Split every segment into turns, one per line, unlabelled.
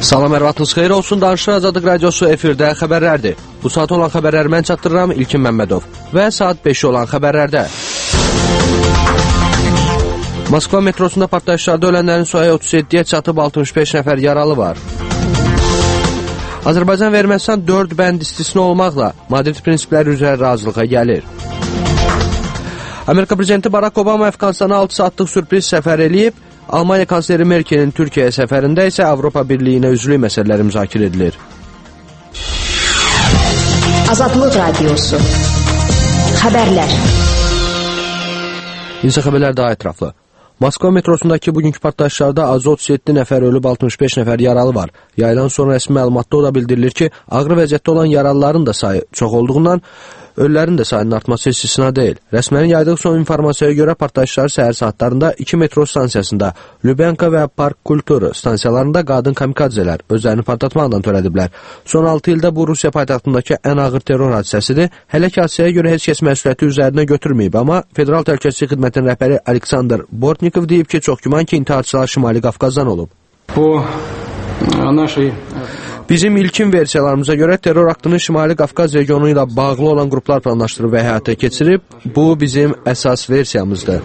Salam, hər vaxtınız xeyir olsun. Danışıq Azadlıq Radiosu efirdə xəbərlərdir. Bu saat olan xəbərləri mən çatdırıram, İlkin Məmmədov. Və saat 5 olan xəbərlərdə. Moskva metrosunda partlayışlarda ölənlərin sayı 37-yə çatıb, 65 nəfər yaralı var. Azərbaycan və Ermənistan 4 bənd istisna olmaqla Madrid prinsipləri üzrə razılığa gəlir. Amerika prezidenti Barack Obama Əfqanistana 6 saatlıq sürpriz səfər eləyib. Almanya kansleri Merkel'in Türkiye səfərində isə Avropa Birliyinə üzvlük məsələləri müzakirə edilir.
Azadlıq Radiosu Xəbərlər.
İnsan xəbərlər daha ətraflı. Moskva metrosundakı bugünkü partlayışlarda azı 37 nəfər ölüb, 65 nəfər yaralı var. Yayılan son rəsmi məlumatda o da bildirilir ki, ağır vəziyyətdə olan yaralıların da sayı çox olduğundan ölülərin də sayının artması istisna deyil. Rəsmilərin yaydığı son informasiyaya görə partlayışlar səhər saatlarında 2 metro stansiyasında, Lubyanka və Park Kulturu stansiyalarında qadın kamikadzələr özlərini partlatmaqdan törədiblər. Son 6 ildə bu Rusiya paytaxtındakı ən ağır terror hadisəsidir. Hələ ki hadisəyə görə heç kəs məsuliyyəti üzərinə götürməyib, amma Federal Təhlükəsizlik Xidmətinin rəhbəri Aleksandr Bortnikov deyib ki, çox güman ki, intiharçılar Şimali Qafqazdan olub. Bizim ilkin versiyalarımıza görə terror aktını Şimali Qafqaz regionu ilə bağlı olan qruplar planlaşdırıb və həyata keçirib. Bu bizim əsas versiyamızdır.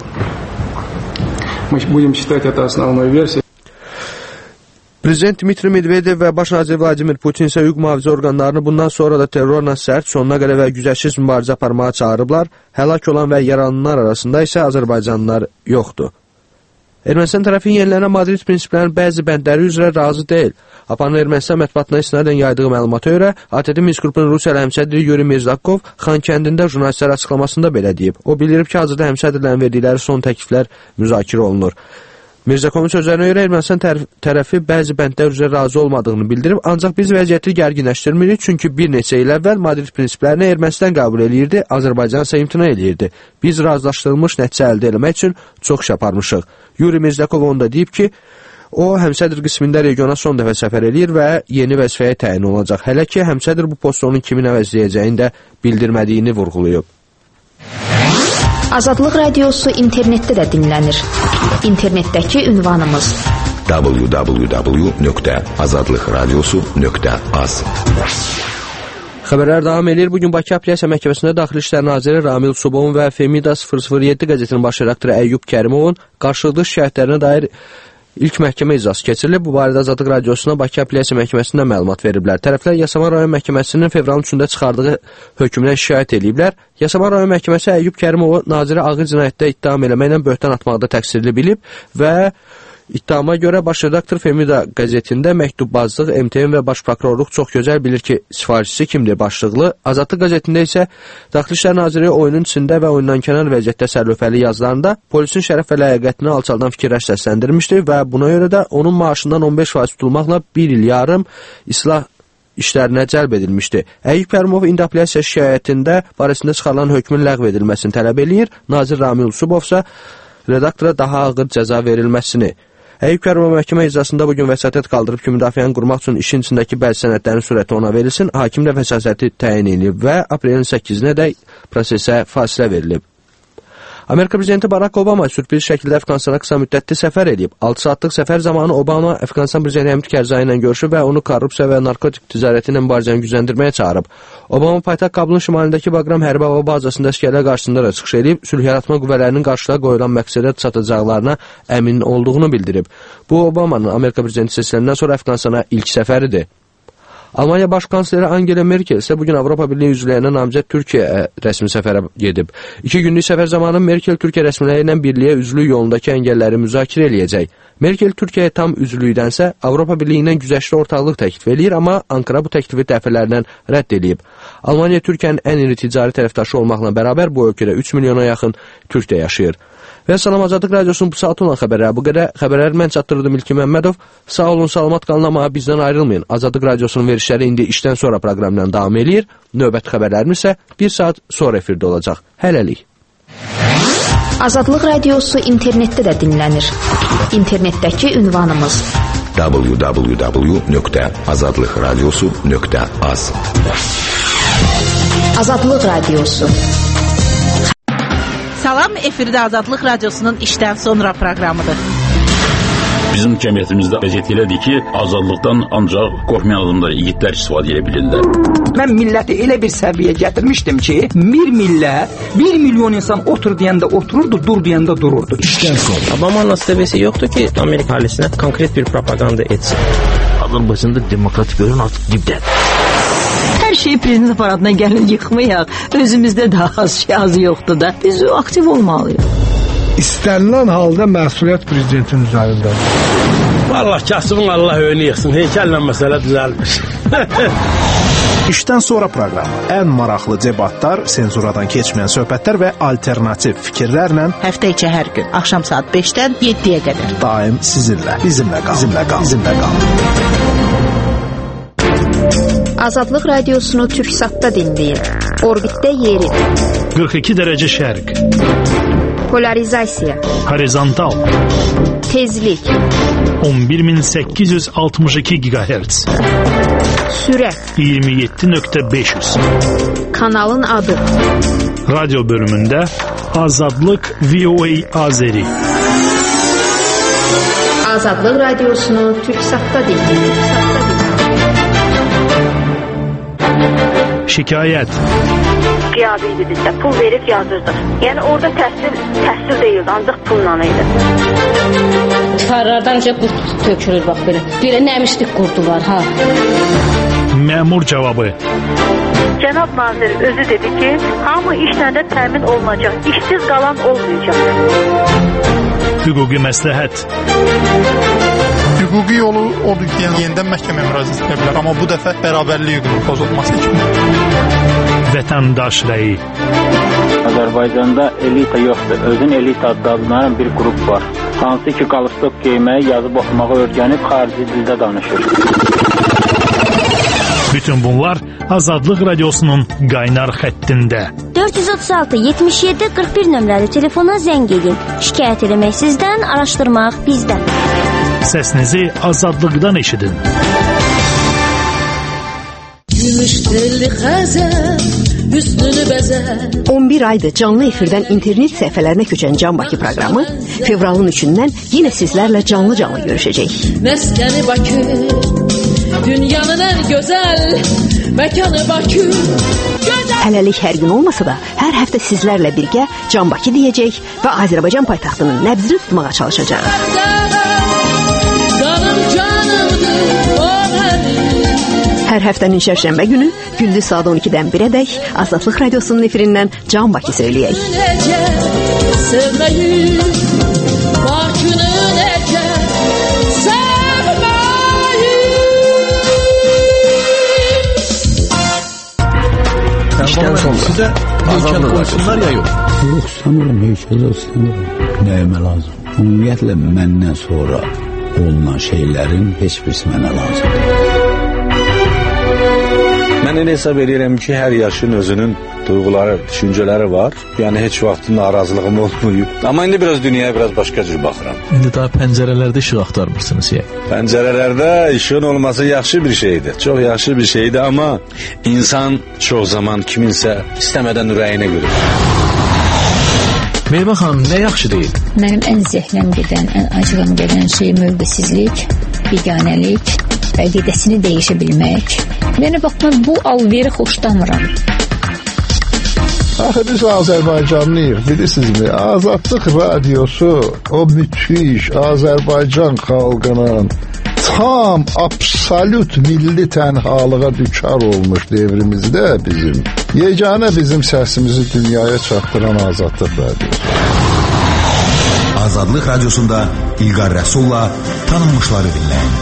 Prezident Dmitri Medvedev və Baş nazir Vladimir Putin isə hüquq mühafizə orqanlarını bundan sonra da terrorla sərt, sonuna qədər və güzəşsiz mübarizə aparmağa çağırıblar. Həlak olan və yaralananlar arasında isə Azərbaycanlılar yoxdur. Ermənistan tərəfi yenilənən Madrid prinsiplərinin bəzi bəndləri üzrə razı deyil. APA'nın Ermənistan mətbuatına istinadən yaydığı məlumata görə ATƏT Minsk qrupunun Rusiyalı həmsədri Yuri Mirzakov Xankəndində jurnalistlərə açıqlamasında belə deyib. O bildirib ki, hazırda həmsədrlərin verdikləri son təkliflər müzakirə olunur. Mirzakovun sözlərinə görə Ermənistan tərəfi bəzi bəndlər üzrə razı olmadığını bildirib, ancaq biz vəziyyəti gərginləşdirmirik, çünki bir neçə il əvvəl Madrid prinsiplərini Ermənistan qəbul eləyirdi, Azərbaycan isə imtina eləyirdi. Biz razılaşdırılmış nəticə əldə etmək üçün çox iş aparmışıq. Yuri Mirzakov onda deyib ki, o həmsədr qismində regiona son dəfə səfər eləyir və yeni vəzifəyə təyin olacaq. Hələ ki, həmsədr bu postu onun kimin əvəzləyəcəyini də bildirmədiyini vurğulayıb.
Azadlıq Radiosu internetdə də dinlənir. İnternetdəki ünvanımız www.azadlıqradiosu.az.
Xəbərlər davam edir. Bugün Bakı Apellyasiya Məhkəməsində Daxili İşlər Naziri Ramil Subovun və Femida 007 qəzetinin baş redaktoru Əyyub Kərimovun qarşılıqlı şikayətlərinə dair İlk məhkəmə icrası keçirilib. Bu barədə Azadlıq Radiosuna Bakı Apellyasiya Məhkəməsində məlumat veriblər. Tərəflər Yasamal rayon məhkəməsinin fevralın 3-də çıxardığı hökmündən şikayət ediblər. Yasamal rayon məhkəməsi Əyyub Kərimovu naziri ağır cinayətdə ittiham eləməklə böhtan atmaqda təqsirli bilib və İttihama görə baş redaktor Femida qəzetində məktubbazlıq, MTM və baş prokurorluq çox gözəl bilir ki, sifarişçisi kimdir başlıqlı. Azadlıq qəzetində isə Daxili İşlər Naziri oyunun içində və oyundan kənar vəziyyətdə sərlövhəli yazılarında polisin şərəf və ləyaqətini alçaldan fikirlər səsləndirmişdi və buna görə də onun maaşından 15% tutulmaqla 1 il yarım islah işlərinə cəlb edilmişdi. Əyyub Kərimov indi apellyasiya şikayətində barəsində çıxarılan hökmün ləğv edilməsini tələb eləyir. Nazir Ramil Subov isə redaktora daha ağır cəza verilməsini. Əyyub Kərimov məhkəmə icrasında bugün vəsatət qaldırıb ki, müdafiəni qurmaq üçün işin içindəki bəzi sənədlərin sürəti ona verilsin. Hakim də vəsatəti təyin edilib və aprelin 8-nə də prosesə fasilə verilib. Amerika prezidenti Barack Obama sürpriz şəkildə Əfqanistana qısa müddətli səfər edib. 6 saatlıq səfər zamanı Obama Əfqanistan prezidenti Həmid Kərzai ilə görüşüb və onu korrupsiya və narkotik ticarəti ilə mübarizəni gücləndirməyə çağırıb. Obama paytaxt Kabulun şimalindəki Bagram hərbi hava bazasında əsgərlər qarşısında da çıxış edib, sülh yaratma qüvvələrinin qarşıya qoyulan məqsədə çatacaqlarına əmin olduğunu bildirib. Bu, Obamanın Amerika prezidenti seçiləndən sonra Əfqanistana ilk səfəridir. Almanya Baş kansleri Angela Merkel isə bugün Avropa Birliyi üzvlüyünə namizəd Türkiyə rəsmi səfərə gedib. 2 günlük səfər zamanı Merkel Türkiyə rəsmiləri ilə birliyə üzvlük yolundakı əngəlləri müzakirə eləyəcək. Merkel Türkiyəyə tam üzvlükdənsə Avropa Birliyindən güzəştli ortaqlıq təklif eləyir, amma Ankara bu təklifi dəfələrlə rədd eləyib. Almanya Türkiyənin ən iri ticari tərəfdaşı olmaqla bərabər bu ölkədə 3 milyona yaxın türk də yaşayır. Və Salam Azadlıq Radiosunun bu saat olan xəbərləri bu qədər. Xəbərləri mən çatdırdım İlkin Məmmədov. Sağ olun, salamat qalın, amma bizdən ayrılmayın. Azadlıq Radiosunun verişləri indi işdən sonra proqramla davam eləyir. Növbəti xəbərlərimiz isə 1 saat sonra efirdə olacaq. Hələlik.
Azadlıq Radiosu internetdə də dinlənir. İnternetdəki ünvanımız www.azadlıqradiosu.az. Azadlıq Radiosu.
Salam, efirdə Azadlıq Radiosunun işdən sonra proqramıdır. Bizim cəmiyyətimizdə vəziyyət elədir ki, azadlıqdan ancaq qorxmayan adamlar, igidlər istifadə edə bilirlər.
Mən milləti elə bir səviyyə gətirmişdim ki, bir millət, 1 milyon insan otur deyəndə otururdu, dur deyəndə dururdu.
Obama'nın astabesi yoktu ki Amerika ailesine konkret bir propaganda etsin.
Azərbaycanda demokratik görün artıq dibdədir.
Hər şeyi prezident aparatına gəlin yıxmayaq. Özümüzdə də az yoxdur da. Biz aktiv olmalıyıq.
İstənilən halda məsuliyyət prezidentin üzərindədir.
Vallahi kasımın Allah önünü yıxsın. Heykəllə məsələ düzəlmiş.
İşdən sonra proqramı. Ən maraqlı debatlar, senzuradan keçməyən söhbətlər və alternativ fikirlərlə
Həftə içi hər gün axşam saat 5-dən 7-yə qədər.
Daim sizinlə. Bizimlə qalın.
Azadlıq radiosunu Türksatda dinləyin. Orbitdə yeri.
42 dərəcə şərq.
Polarizasiya.
Horizontal.
Tezlik.
11862 GHz.
Sürət.
27.500.
Kanalın adı.
Radyo bölümündə Azadlıq VOA Azeri.
Azadlıq radiosunu Türksatda dinləyin.
Şikayət.
Qiyabi idi bizdə. Pul verib yazırdıq. Yəni orada təhsil deyildi, ancaq pulla idi.
Divarlardan qurt tökülür bax belə. Belə nəmişlik qurdular ha.
Məmur cavabı.
Cənab nazir özü dedi ki, hamı işlə də təmin olunacaq. İşsiz qalan olmayacaq.
Hüquqi məsləhət.
Hüquqi yolu odur ki, yenidən məhkəməyə müraciət edə bilər, amma bu dəfə bərabərlik hüququnun pozulması üçün.
Vətəndaş rəyi.
Azərbaycanda elita yoxdur. Özün elita adlanan bir qrup var. Hansı ki, qalstok geyməyi, yazıb oxumağı öyrənib xarici dildə danışır.
Bütün bunlar Azadlıq radiosunun qaynar xəttində.
436-77-41 nömrəli telefona zəng edin. Şikayət eləmək sizdən, araşdırmaq bizdən.
Səsinizi Azadlıqdan eşidin.
Gümüş telli xəzər, hüsnünü bəzər.
11 aydır canlı efirdən internet səhifələrinə köçən Can Bakı proqramı fevralın 3-dən yenə sizlərlə canlı görüşəcək.
Məskəni Bakı, dünyanın ən gözəl məkanı Bakı.
Hələlik hər gün olmasa da, hər həftə sizlərlə birgə Can Bakı deyəcək və Azərbaycan paytaxtının nəbzini tutmağa çalışacaq. Hər həftənin şərşənbə günü gündüz saat 12-dən 1-ədək Azadlıq radiosunun efirindən Can Bakı söyləyək.
İşdən sonra sizə heykəl qoysunlar ya yox?
Yox, sanırım heykəl istəmirəm. Nəyimə lazım? Ümumiyyətlə məndən sonra olunan şeylərin heç birisi mənə lazımdır.
Mən elə hesab edirəm ki, hər yaşın özünün duyğuları, düşüncələri var. Yəni heç vaxt narazılığım olmayıb. Amma indi biraz dünyaya biraz başqa cür baxıram.
İndi daha pəncərələrdə işıq axtarmırsınız ya.
Pəncərələrdə işığın olması yaxşı bir şeydir. Çox yaxşı bir şeydir, amma insan çox zaman kiminsə istəmədən ürəyinə görür.
Meyvə xanım, nə yaxşı deyil?
Mənim ən zəhləm gedən, ən acığım gedən şey mövqesizlik, biganəlik, əqidəsini dəyişə bilmək. Yəni, bax, mən bu alveri xoşlamıram.
Axı biz Azərbaycanlıyıq, bilirsinizmi? Azadlıq radiosu o müthiş Azərbaycan xalqının tam, absolut milli tənhalığa düçar olmuş devrimizdə yeganə bizim səsimizi dünyaya çatdıran Azadlıq radiosu.
Azadlıq radiosunda İlqar Rəsulla tanınmışları dinləyin.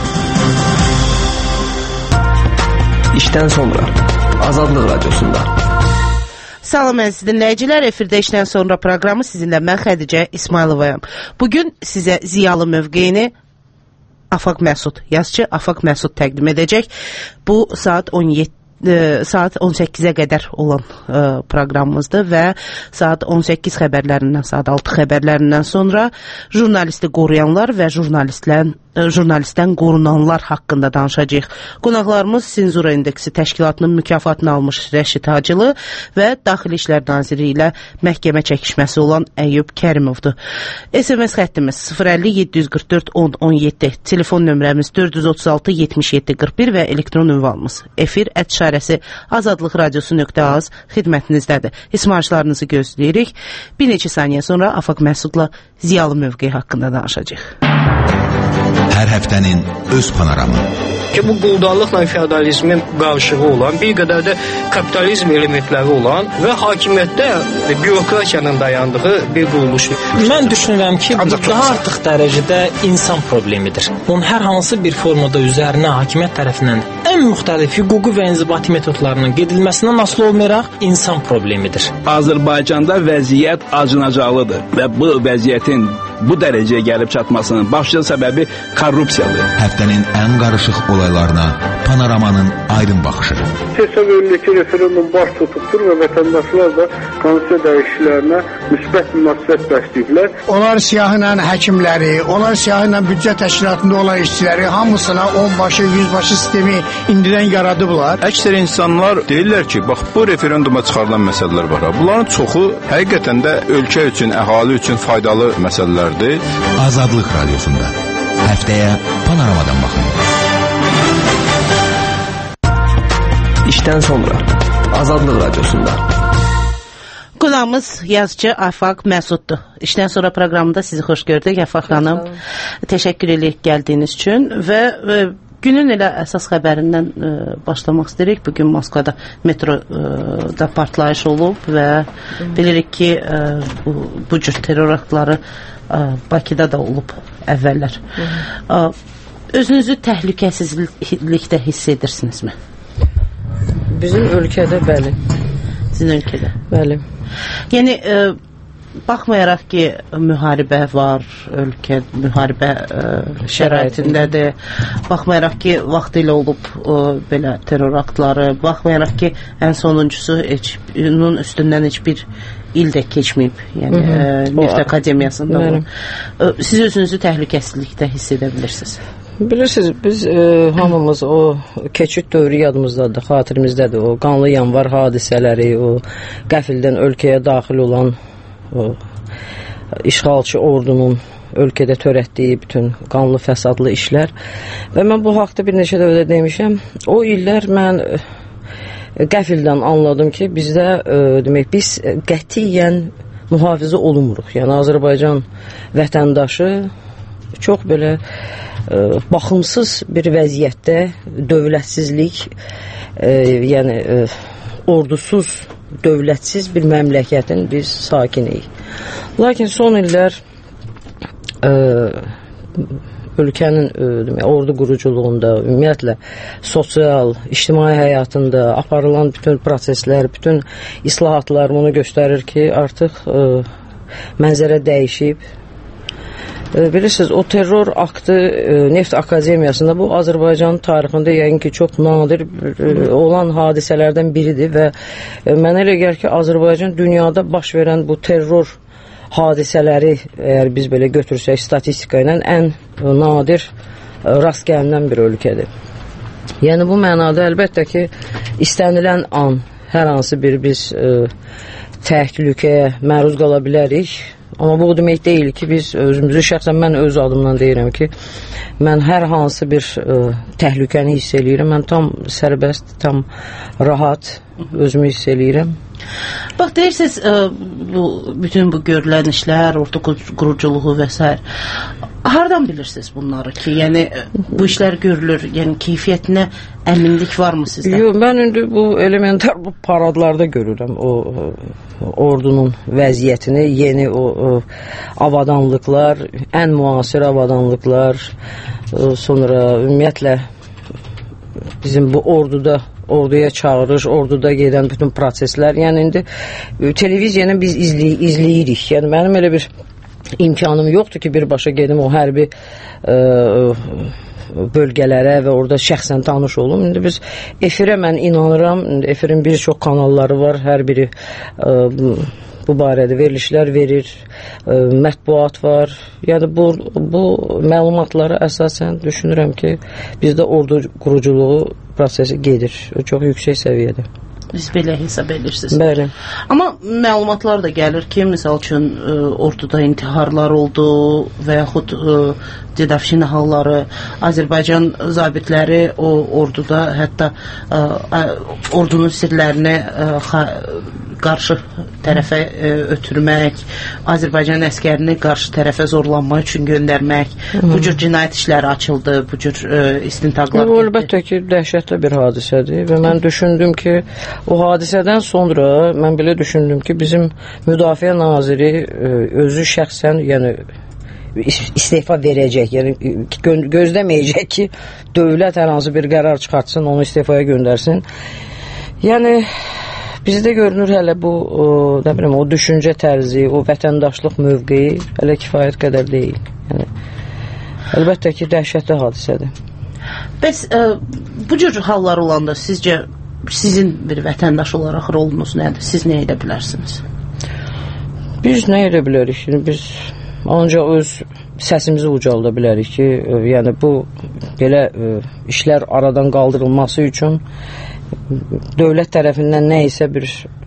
İşdən sonra Azadlıq radiosunda.
Salam əziz dinləyicilər, efirdə işdən sonra proqramı sizinlə mən Xədicə İsmayılovayam. Bugün sizə ziyalı mövqeyini Afaq Məsud, yazıcı Afaq Məsud təqdim edəcək. Bu saat saat 18-ə qədər olan proqramımızdır və saat 18 xəbərlərindən, saat 6 xəbərlərindən sonra jurnalisti qoruyanlar və jurnalistdən qorunanlar haqqında danışacağıq. Qonaqlarımız Senzura İndeksi təşkilatının mükafatını almış Rəşid Hacılı və Daxili İşlər Naziri ilə məhkəmə çəkişməsi olan Əyyub Kərimovdur. SMS xəttimiz 050-744-10-17, telefon nömrəmiz 436-77-41 və elektron ünvanımız efir@şarəsi azadlıqradiosu.az xidmətinizdədir. İsmarışlarınızı gözləyirik. Bir neçə saniyə sonra Afaq Məsudla ziyalı mövqeyi haqqında danışacağıq.
Hər həftənin öz panoramı.
Ki bu quldarlıqla feodalizmin qarışığı olan, bir qədər də kapitalizm elementləri olan və hakimiyyətdə bürokratiyanın dayandığı bir quruluşdur.
Mən düşünürəm ki, bu daha artıq dərəcədə insan problemidir. Onun hər hansı bir formada üzərinə hakimiyyət tərəfindən ən müxtəlif hüquqi və inzibati metodlarının gedilməsindən asılı olmayaraq insan problemidir.
Azərbaycanda vəziyyət acınacaqlıdır və bu vəziyyətin bu dərəcəyə gəlib çatmasının başlıca səbəbi korrupsiyadır.
Həftənin ən qarışıq olaylarına Panoramanın aydın baxışı.
Seçim önündəki referendum baş tutubdur və vətəndaşlar da konstitusiya dəyişikliklərinə müsbət münasibət bəsləyiblər.
Onlar siyahıyla həkimləri, onlar siyahıyla büdcə təşkilatında olan işçiləri hamısına 10 başı, 100 başı sistemi indidən yaradıblar.
Əksər insanlar deyirlər ki, bax bu referenduma çıxarılan məsələlər var. Bunların çoxu həqiqətən də ölkə üçün, əhali üçün faydalı məsələlərdir.
Azadlıq Radiosunda həftəyə Panoramadan baxın.
İşdən sonra Azadlıq Radiosunda.
Qonağımız yazıcı Afaq Məsuddur. İşdən sonra proqramında sizi xoş gördük Afaq xanım. Təşəkkür edirik gəldiyiniz üçün və günün elə əsas xəbərindən başlamaq istəyirik. Bugün Moskvada metroda partlayış olub və bilirik ki, bu cür terror aktları Bakıda da olub əvvəllər. Özünüzü təhlükəsizlikdə hiss edirsinizmi?
Bizim ölkədə bəli.
Sizin ölkədə?
Bəli.
Yəni, baxmayaraq ki, müharibə var, ölkə müharibə şəraitindədir, baxmayaraq ki, vaxtilə olub belə terror aktları, baxmayaraq ki, ən sonuncusu onun üstündən heç bir il də keçməyib, yəni Neft Akademiyasında var. Siz özünüzü təhlükəsizlikdə hiss edə bilirsiniz?
Bilirsiniz, biz hamımız o keçid dövrü yadımızdadır, xatirimizdədir. O qanlı yanvar hadisələri, o qəfildən ölkəyə daxil olan o işğalçı ordunun ölkədə törətdiyi bütün qanlı fəsadlı işlər. Və mən bu haqda bir neçə dəfə demişəm. O illər mən qəfildən anladım ki, bizdə demək, biz qətiyyən mühafizə olunmuruq. Yəni Azərbaycan vətəndaşı çox belə baxımsız bir vəziyyətdə dövlətsizlik, yəni ordusuz, dövlətsiz bir məmləkətin biz sakiniyik. Lakin son illər ölkənin ordu quruculuğunda, ümumiyyətlə sosial, ictimai həyatında aparılan bütün proseslər, bütün islahatlar bunu göstərir ki, artıq mənzərə dəyişib. Bilirsiniz, o terror aktı Neft Akademiyasında bu Azərbaycan tarixində yəqin ki, çox nadir olan hadisələrdən biridir və mənə elə gəlir ki, Azərbaycan dünyada baş verən bu terror hadisələri, əgər biz belə götürsək statistika ilə, ən nadir rast gəlinən bir ölkədir. Yəni bu mənada əlbəttə ki, istənilən an hər hansı bir biz təhlükəyə məruz qala bilərik. Amma bu demək deyil ki, biz özümüzü, şəxsən mən öz adımdan deyirəm ki, mən hər hansı bir təhlükəni hiss eləyirəm. Mən tam sərbəst, tam rahat özümü hiss eləyirəm.
Bax, deyirsiniz, bütün bu görülən işlər, orta quruculuğu və s. Hardan bilirsiniz bunları ki, yəni bu işlər görülür, yəni keyfiyyətinə əminlik varmı sizdə?
Yox, mən indi bu elementar bu paradlarda görürəm o ordunun vəziyyətini, yeni o avadanlıqlar, ən müasir avadanlıqlar, sonra ümumiyyətlə bizim bu orduya çağırış, orduda gedən bütün proseslər, yəni indi televiziyanı biz izləyirik. Yəni mənim elə bir imkanım yoxdur ki, birbaşa gedim o hərbi bölgələrə və orada şəxsən tanış olum. İndi biz efirə mən inanıram. Efirin bir çox kanalları var. Hər biri bu barədə verilişlər verir. Mətbuat var. Yəni bu məlumatları əsasən düşünürəm ki, bizdə ordu quruculuğu prosesi gedir. Çox yüksək səviyyədə.
Siz belə hesab edirsiniz.
Bəli.
Amma məlumatlar da gəlir ki, misal üçün orduda intiharlar oldu və yaxud didafşin halları, Azərbaycan zabitləri o orduda hətta ordunun sirlərini qarşı tərəfə ötürmək, Azərbaycan əskərini qarşı tərəfə zorlanmaq üçün göndərmək, bu cür cinayət işləri açıldı, bu cür istintaqlar.
Bu əlbəttə ki, dəhşətli bir hadisədir və mən düşündüm ki, o hadisədən sonra mən belə düşündüm ki, bizim Müdafiə Naziri özü şəxsən, yəni istefa verəcək, yəni gözləməyəcək ki, dövlət hər hansı bir qərar çıxartsın, onu istefaya göndərsin. Yəni bizdə görünür hələ bu nə bilim, o düşüncə tərzi, o vətəndaşlıq mövqeyi hələ kifayət qədər deyil. Yəni əlbəttə ki, dəhşətli hadisədir.
Bəs bu cür hallar olanda sizcə sizin bir vətəndaş olaraq rolunuz nədir? Siz nə edə bilərsiniz?
Biz nə edə bilərik? Biz ancaq öz səsimizi ucalda bilərik ki, yəni bu belə işlər aradan qaldırılması üçün dövlət tərəfindən nə isə bir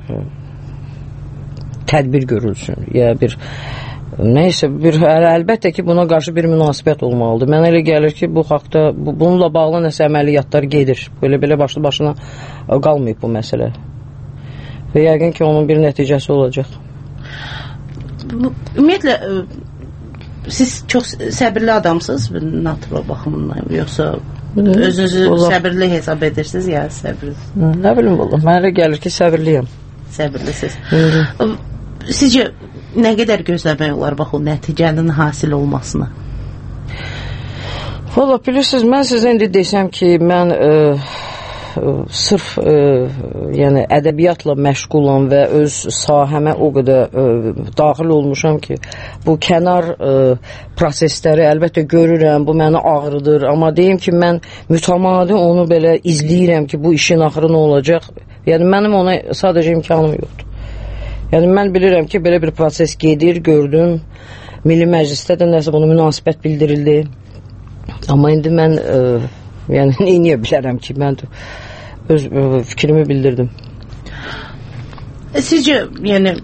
tədbir görülsün, ya bir nəysə, əlbəttə ki, buna qarşı bir münasibət olmalıdır. Mənə elə gəlir ki, bu haqda, bununla bağlı nəsə əməliyyatlar gedir. Belə başlı başına qalmayıb bu məsələ. Və yəqin ki, onun bir nəticəsi olacaq.
Ümumiyyətlə, siz çox səbirli adamsınız NATO baxımından, yoxsa özünüzü səbirli hesab edirsiniz, ya səbirli?
Nə bilim, mənə elə gəlir ki, səbirliyəm.
Səbirlisiniz. Sizcə, nə qədər gözləmək olar bax o nəticənin hasil olmasına?
Valla bilirsiniz, mən sizə indi desəm ki, mən sırf yəni ədəbiyyatla məşğulam və öz sahəmə o qədər daxil olmuşam ki, bu kənar prosesləri əlbəttə görürəm, bu məni ağrıdır, amma deyim ki, mən mütəmadi onu belə izləyirəm ki, bu işin axırı nə olacaq, yəni mənim ona sadəcə imkanım yoxdur. Yəni mən bilirəm ki, belə bir proses gedir, gördüm, Milli Məclisdə də nəsə bunu münasibət bildirildi, amma indi mən yəni neyə bilərəm ki, mən öz fikrimi bildirdim.
Sizcə, yəni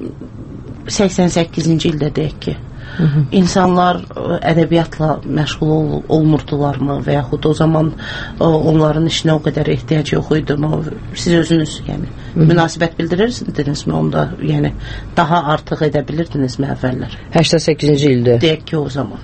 88-ci ildə deyək ki, insanlar ədəbiyyatla məşğul olmurdularmı və yaxud o zaman onların işinə o qədər ehtiyac yox idi mi? Siz özünüz yəni münasibət bildirirsiniz onda, yəni daha artıq edə bilirdinizmi əvvəllər?
88-ci ildə.
Deyək ki, o zaman.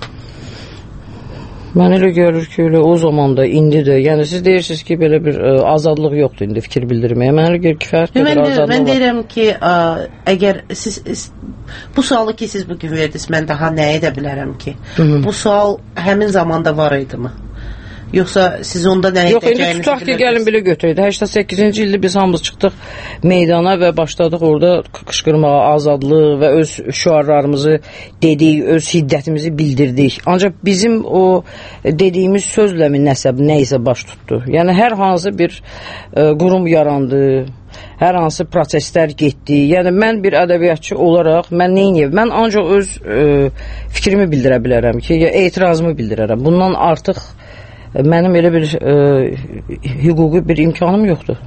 Mən elə görür ki, o zaman da, indi də, yəni siz deyirsiniz ki, belə bir azadlıq yoxdur indi fikir bildirməyə. Mən elə görür kifayət qədər azadlıq var.
Mən deyirəm ki, əgər siz bu sualı ki, siz bugün verdiniz, mən daha nə edə bilərəm ki? Bu sual həmin zamanda var idi mi? Yoxsa siz onda nə edəcəyinizi bilirsiniz? Yox, indi tutaq ki, gəlin belə götürəydi. 88-ci ildə biz hamımız çıxdıq meydana və başladıq orada qışqırmağa, azadlıq və öz şüarlarımızı dedik, öz hiddətimizi bildirdik. Ancaq bizim o dediyimiz sözlə mi nə isə baş tutdu. Yəni, hər hansı bir qurum yarandı, hər hansı proseslər getdi. Yəni, mən bir ədəbiyyatçı olaraq, mən neyiniyəm? Mən ancaq öz fikrimi bildirə bilərəm ki, etirazımı bildirərəm. Bundan artıq mənim elə bir hüquqi bir imkanım yoxdur.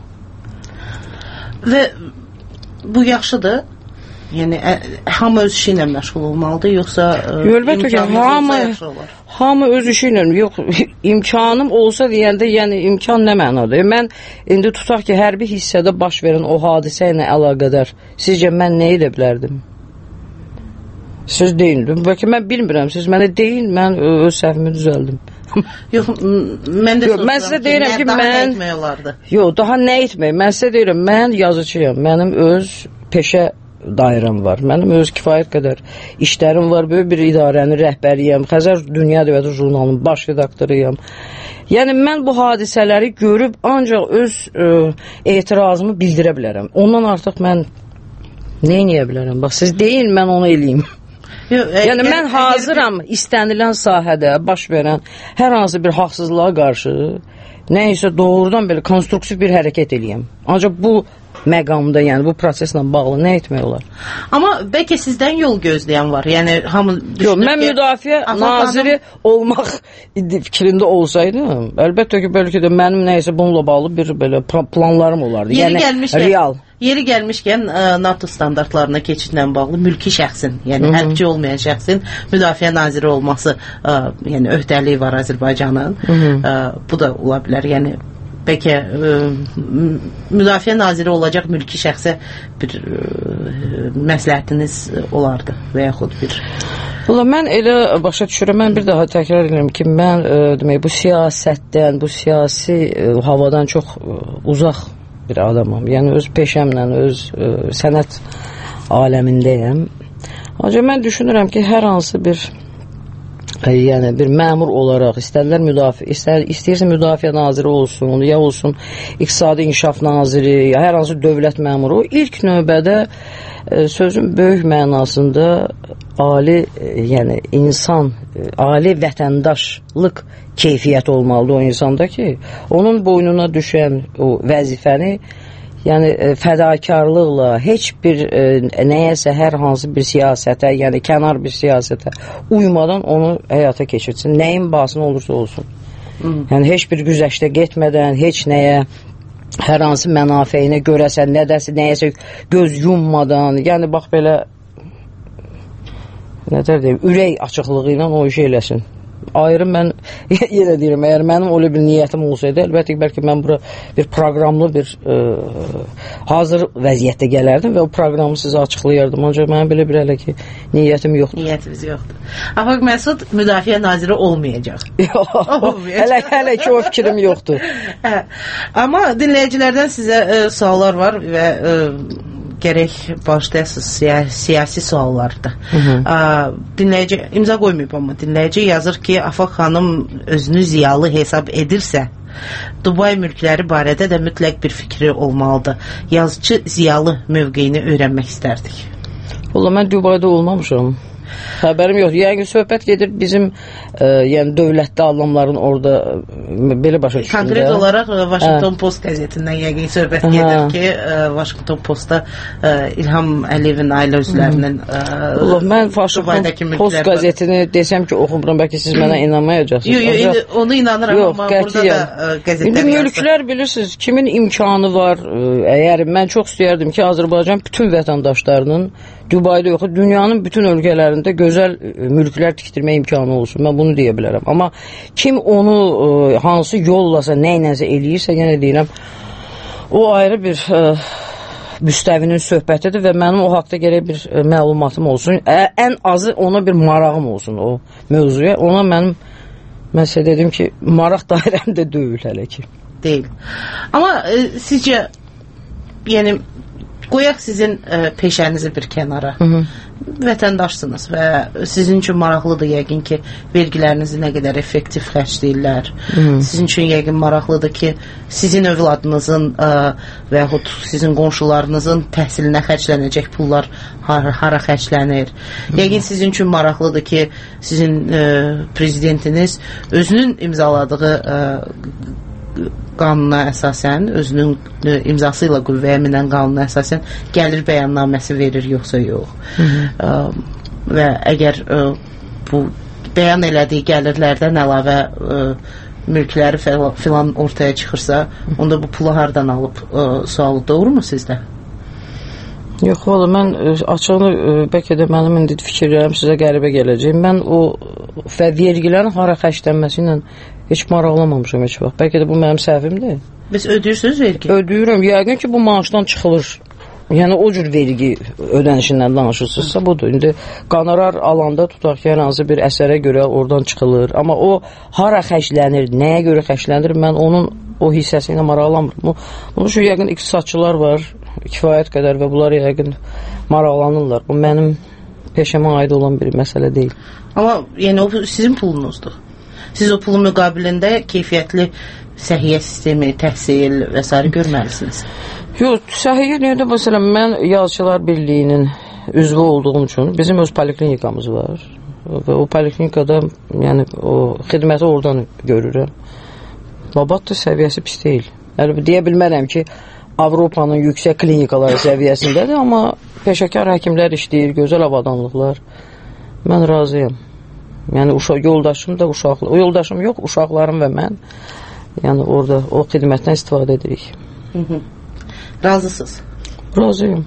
Və bu yaxşıdır? Yəni, hamı öz işi ilə məşğul olmalıdır, yoxsa imkanımız olsa yaxşı olar?
Hamı öz işi ilə, yox, imkanım olsa deyəndə, yəni imkan nə mənadır? Mən indi tutaq ki, hərbi hissədə baş verən o hadisə ilə əlaqədar, sizcə mən nə edə bilərdim? Siz deyin, bəlkə mən bilmirəm, siz mənə deyin, mən öz səhvimi düzəldim.
Yox, mən də
soruşuram ki,
daha nə etmək olardı?
Yox, daha nə etmək? Mən sizə deyirəm, mən yazıcıyam, mənim öz peşə dairəm var, mənim öz kifayət qədər işlərim var, böyük bir idarənin rəhbəriyəm, Xəzər Dünya Dövləti Jurnalının baş redaktoruyam. Yəni, mən bu hadisələri görüb ancaq öz etirazımı bildirə bilərəm. Ondan artıq mən nə eləyə bilərəm? Bax, siz deyin, mən onu eləyim. Yəni mən hazıram istənilən sahədə baş verən hər hansı bir haqsızlığa qarşı nəysə doğrudan belə konstruktiv bir hərəkət eləyəm. Ancaq bu məqamda, yəni bu proseslə bağlı nə etmək olar?
Amma bəlkə sizdən yol gözləyən var. Yəni hamı
Yox, mən müdafiə naziri olmaq fikrində olsaydım, əlbəttə ki, bəlkə də mənim nəysə bununla bağlı bir belə planlarım olardı. Yəni real.
Yeri gəlmişkən NATO standartlarına keçidlə bağlı mülki şəxsin, yəni hərbçi olmayan şəxsin müdafiə naziri olması, yəni öhdəliyi var Azərbaycanın. Bu da ola bilər. Yəni bəlkə müdafiə naziri olacaq mülki şəxsə bir məsləhətiniz olardı və yaxud bir...
Valla mən elə başa düşürəm, mən bir daha təkrar edirəm ki, mən demək, bu siyasətdən, bu siyasi havadan çox uzaq bir adamam. Yəni öz peşəmlə, öz sənət aləmindəyəm. Ancaq mən düşünürəm ki, hər hansı bir yəni bir məmur olaraq istəyirsə müdafiə naziri olsun, ya olsun iqtisadi inkişaf naziri, ya hər hansı dövlət məmuru, ilk növbədə sözün böyük mənasında ali, yəni insan, ali vətəndaşlıq keyfiyyət olmalıdır o insanda ki, onun boynuna düşən o vəzifəni, yəni fədakarlıqla heç bir nəyəsə, hər hansı bir siyasətə, yəni kənar bir siyasətə uymadan onu həyata keçirsin. Nəyin bahasına olursa olsun. Yəni heç bir güzəştə getmədən, heç nəyə, hər hansı mənafeyinə görəsən, nəyəsə göz yummadan, yəni bax belə nədər deyim, ürək açıqlığı ilə o işi eləsin. Ayrı mən yenə deyirəm, əgər mənim öyle bir niyyətim olsaydı, əlbəttə ki, bəlkə mən bura bir proqramlı bir hazır vəziyyətdə gələrdim və o proqramı sizə açıqlayardım. Ancaq mənim belə bir hələ ki, niyyətim yoxdur.
Niyyətimiz yoxdur. Afaq Məsud müdafiə naziri olmayacaq.
Hələ ki, o fikrim yoxdur.
Amma dinləyicilərdən sizə suallar var və gərək başlayasınız siyasi suallarda. Dinləyici imza qoymayıb, amma dinləyici yazır ki, Afaq xanım özünü ziyalı hesab edirsə, Dubay mülkləri barədə də mütləq bir fikri olmalıdır. Yazıcı ziyalı mövqeyini öyrənmək istərdik.
Valla mən Dubayda olmamışam. Xəbərim yoxdur. Yəni söhbət gedir bizim yəni dövlətli adamların orada belə başa düşdüyündə.
Konkret olaraq Washington Post qəzetindən yəqin söhbət gedir ki, Washington Postda İlham Əliyevin ailə üzvlərinin
mən Washington Post qəzetini desəm ki, oxumuram, bəlkə siz mənə inanmayacaqsınız.
Yox, onu inanıram, amma burada da qəzetlər
yazır. Mülklər bilirsiniz, kimin imkanı var? Əgər mən çox istəyərdim ki, Azərbaycan bütün vətəndaşlarının Dubayda yox, dünyanın bütün ölkələrində gözəl mülklər tikdirmə imkanı olsun. Mən bunu deyə bilərəm. Amma kim onu hansı yollasa, nəyinəsə eləyirsə, yenə deyirəm, o ayrı bir müstəvinin söhbətidir və mənim o haqda gərək bir məlumatım olsun. Ən azı ona bir marağım olsun o mövzuya. Ona mən sizə dedim ki, maraq dairəmdə deyil hələ ki.
Deyil. Amma sizcə, yəni qoyaq sizin peşənizi bir kənara. Vətəndaşsınız və sizin üçün maraqlıdır yəqin ki, vergilərinizi nə qədər effektiv xərcləyirlər. Sizin üçün yəqin maraqlıdır ki, sizin övladınızın və yaxud sizin qonşularınızın təhsilinə xərclənəcək pullar hara xərclənir. Yəqin sizin üçün maraqlıdır ki, sizin prezidentiniz özünün imzaladığı qanuna əsasən, özünün imzası ilə qüvvəyə minən qanuna əsasən gəlir bəyannaməsi verir, yoxsa yox. Və əgər bu bəyan elədiyi gəlirlərdən əlavə mülkləri filan ortaya çıxırsa, onda bu pulu hardan alıb sualı doğru mu sizdə?
Yox, valla mən açığını, bəlkə də mənim indi fikirlərim sizə qəribə gələcək. Mən o vergilərin hara xərclənməsi ilə heç maraqlamamışam heç vaxt. Bəlkə də bu mənim səhvimdir.
Biz ödəyirsiniz vergi?
Ödəyirəm. Yəqin ki, bu maaşdan çıxılır. Yəni o cür vergi ödənişindən danışırsınızsa budur. İndi qonorar alanda tutaq ki, hər hansı bir əsərə görə oradan çıxılır. Amma o hara xərclənir, nəyə görə xərclənir, mən onun o hissəsi ilə maraqlanmıram. Bunun üçün yəqin iqtisadçılar var, kifayət qədər və bunlar yəqin maraqlanırlar. Bu mənim peşəmə aid olan bir məsələ deyil.
Amma yəni o sizin pulunuzdur. Siz o pulun müqabilində keyfiyyətli səhiyyə sistemi, təhsil və s. görməlisiniz.
Yox, səhiyyə deyəndə məsələn mən Yazıçılar Birliyinin üzvü olduğum üçün bizim öz poliklinikamız var və o poliklinikada yəni o xidməti oradan görürəm. Laboratuvar səviyyəsi pis deyil. Yəni deyə bilmərəm ki, Avropanın yüksək klinikaları səviyyəsindədir, amma peşəkar həkimlər işləyir, gözəl avadanlıqlar. Mən razıyam. Yəni yoldaşım da uşaqlar, yoldaşım yox, uşaqlarım və mən yəni orada o xidmətdən istifadə edirik.
Razısınız?
Razıyam.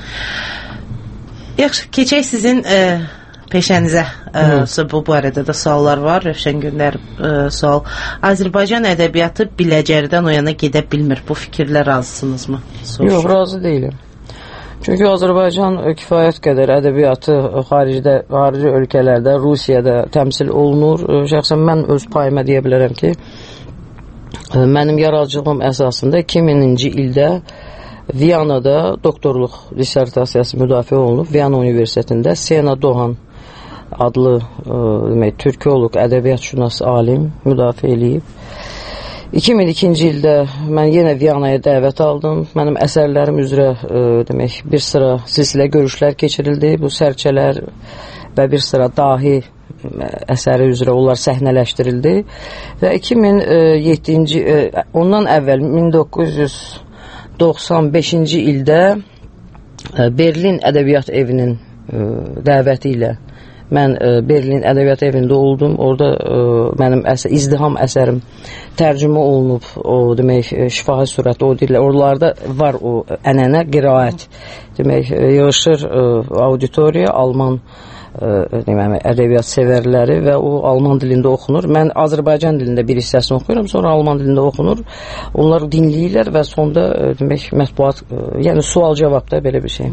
Yaxşı, keçək sizin peşənizə. Bu barədə də suallar var. Rövşən Günlər sual. Azərbaycan ədəbiyyatı Biləcəridən o yana gedə bilmir. Bu fikirlə razısınızmı?
Yox, razı deyiləm. Çünki Azərbaycan kifayət qədər ədəbiyyatı xarici ölkələrdə, Rusiyada təmsil olunur. Şəxsən mən öz payıma deyə bilərəm ki, mənim yaradıcılığım əsasında 2000-ci ildə Viyanada doktorluq dissertasiyası müdafiə olunub. Viyana Universitetində Sena Doğan adlı türkoloq, ədəbiyyatşünas alim müdafiə eləyib. 2002-ci ildə mən yenə Viyanaya dəvət aldım. Mənim əsərlərim üzrə bir sıra silsilə görüşlər keçirildi. Bu sərçələr və bir sıra dahi əsəri üzrə onlar səhnələşdirildi. Və 2007-ci, ondan əvvəl 1995-ci ildə Berlin Ədəbiyyat Evinin dəvəti ilə mən Berlin Ədəbiyyat Evində oldum. Orada mənim izdiham əsərim tərcümə olunub. O demək şifahi surətdə o dillə. Oralarda var o ənənə qiraət. Demək yığışır auditoriya, alman ədəbiyyat sevərləri və o alman dilində oxunur. Mən Azərbaycan dilində bir hissəsini oxuyuram, sonra alman dilində oxunur. Onlar dinləyirlər və sonda demək mətbuat, yəni sual-cavab da belə bir şey.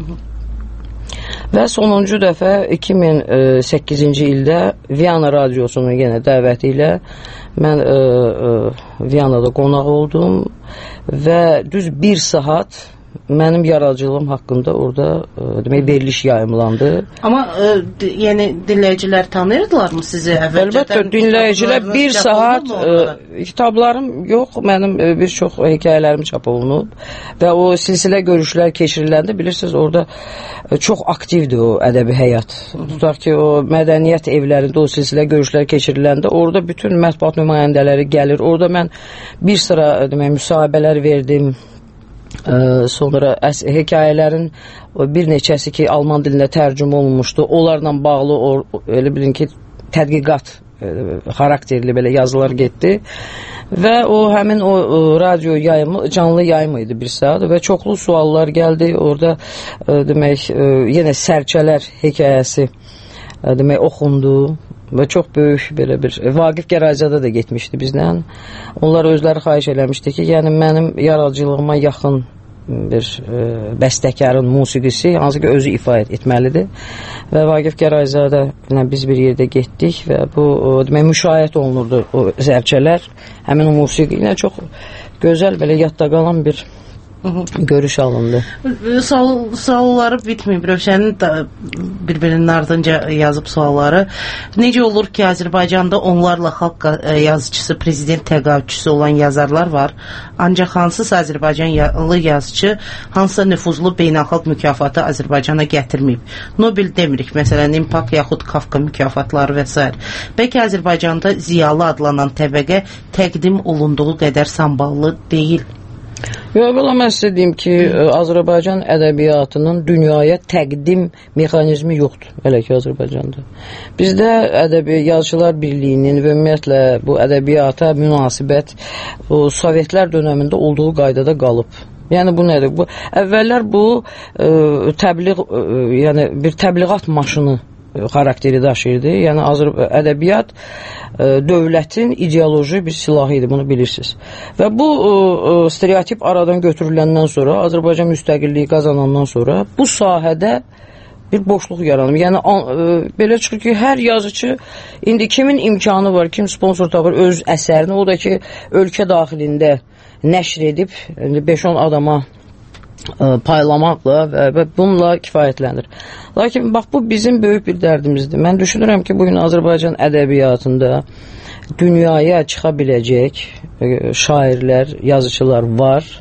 Və sonuncu dəfə 2008-ci ildə Viyana radiosunun yenə dəvəti ilə mən Viyanada qonaq oldum və düz bir saat mənim yaradıcılığım haqqında orada demək veriliş yayımlandı.
Amma yəni dinləyicilər tanıyırdılarmı sizi əvvəlcədən?
Əlbəttə, dinləyicilər bir saat kitablarım yox, mənim bir çox hekayələrim çap olunub və o silsilə görüşlər keçiriləndə bilirsiniz, orada çox aktivdir o ədəbi həyat. Tutaq ki, o mədəniyyət evlərində o silsilə görüşlər keçiriləndə orada bütün mətbuat nümayəndələri gəlir. Orada mən bir sıra demək müsahibələr verdim. Sonra hekayələrin bir neçəsi ki alman dilində tərcümə olunmuşdu. Onlarla bağlı elə bilin ki tədqiqat xarakterli belə yazılar getdi və o həmin o radio yayımı canlı yayım idi bir saat və çoxlu suallar gəldi. Orada demək yenə sərçələr hekayəsi demək oxundu və çox böyük belə bir Vaqif Gərayzada da getmişdi bizdən. Onlar özləri xahiş eləmişdi ki, yəni mənim yaradıcılığıma yaxın bir bəstəkarın musiqisi hansı ki özü ifa etməlidir və Vaqif Gərayzada ilə biz bir yerdə getdik və bu demək müşahidə olunurdu o sərçələr həmin o musiqi ilə çox gözəl belə yadda qalan bir görüş alındı.
Sualları bitməyib. Rövşənin bir-birinin ardınca yazıb sualları. Necə olur ki, Azərbaycanda onlarla xalq yazıcısı, prezident təqaüdçüsü olan yazarlar var. Ancaq hansısa Azərbaycanlı yazıcı hansısa nüfuzlu beynəlxalq mükafatı Azərbaycana gətirməyib. Nobel demirik, məsələn, İMPAK yaxud Kafka mükafatları və s. Bəlkə Azərbaycanda ziyalı adlanan təbəqə təqdim olunduğu qədər samballı deyil.
Yox, belə mən sizə deyim ki, Azərbaycan ədəbiyyatının dünyaya təqdim mexanizmi yoxdur, elə ki Azərbaycanda. Bizdə Yazıçılar Birliyinin və ümumiyyətlə bu ədəbiyyata münasibət o Sovetlər dönəmində olduğu qaydada qalıb. Yəni bu nədir? Bu əvvəllər bu təbliğ, yəni bir təbliğat maşını xarakteri daşıyırdı. Yəni ədəbiyyat dövlətin ideoloji bir silahı idi, bunu bilirsiniz. Və bu stereotip aradan götürüləndən sonra, Azərbaycan müstəqilliyi qazanandan sonra bu sahədə bir boşluq yaranıb. Yəni belə çıxır ki, hər yazıcı indi kimin imkanı var, kim sponsor tapır öz əsərini, o da ki ölkə daxilində nəşr edib 5-10 adama paylamaqla və bununla kifayətlənir. Lakin bax bu bizim böyük bir dərdimizdir. Mən düşünürəm ki, bugün Azərbaycan ədəbiyyatında dünyaya çıxa biləcək şairlər, yazıçılar var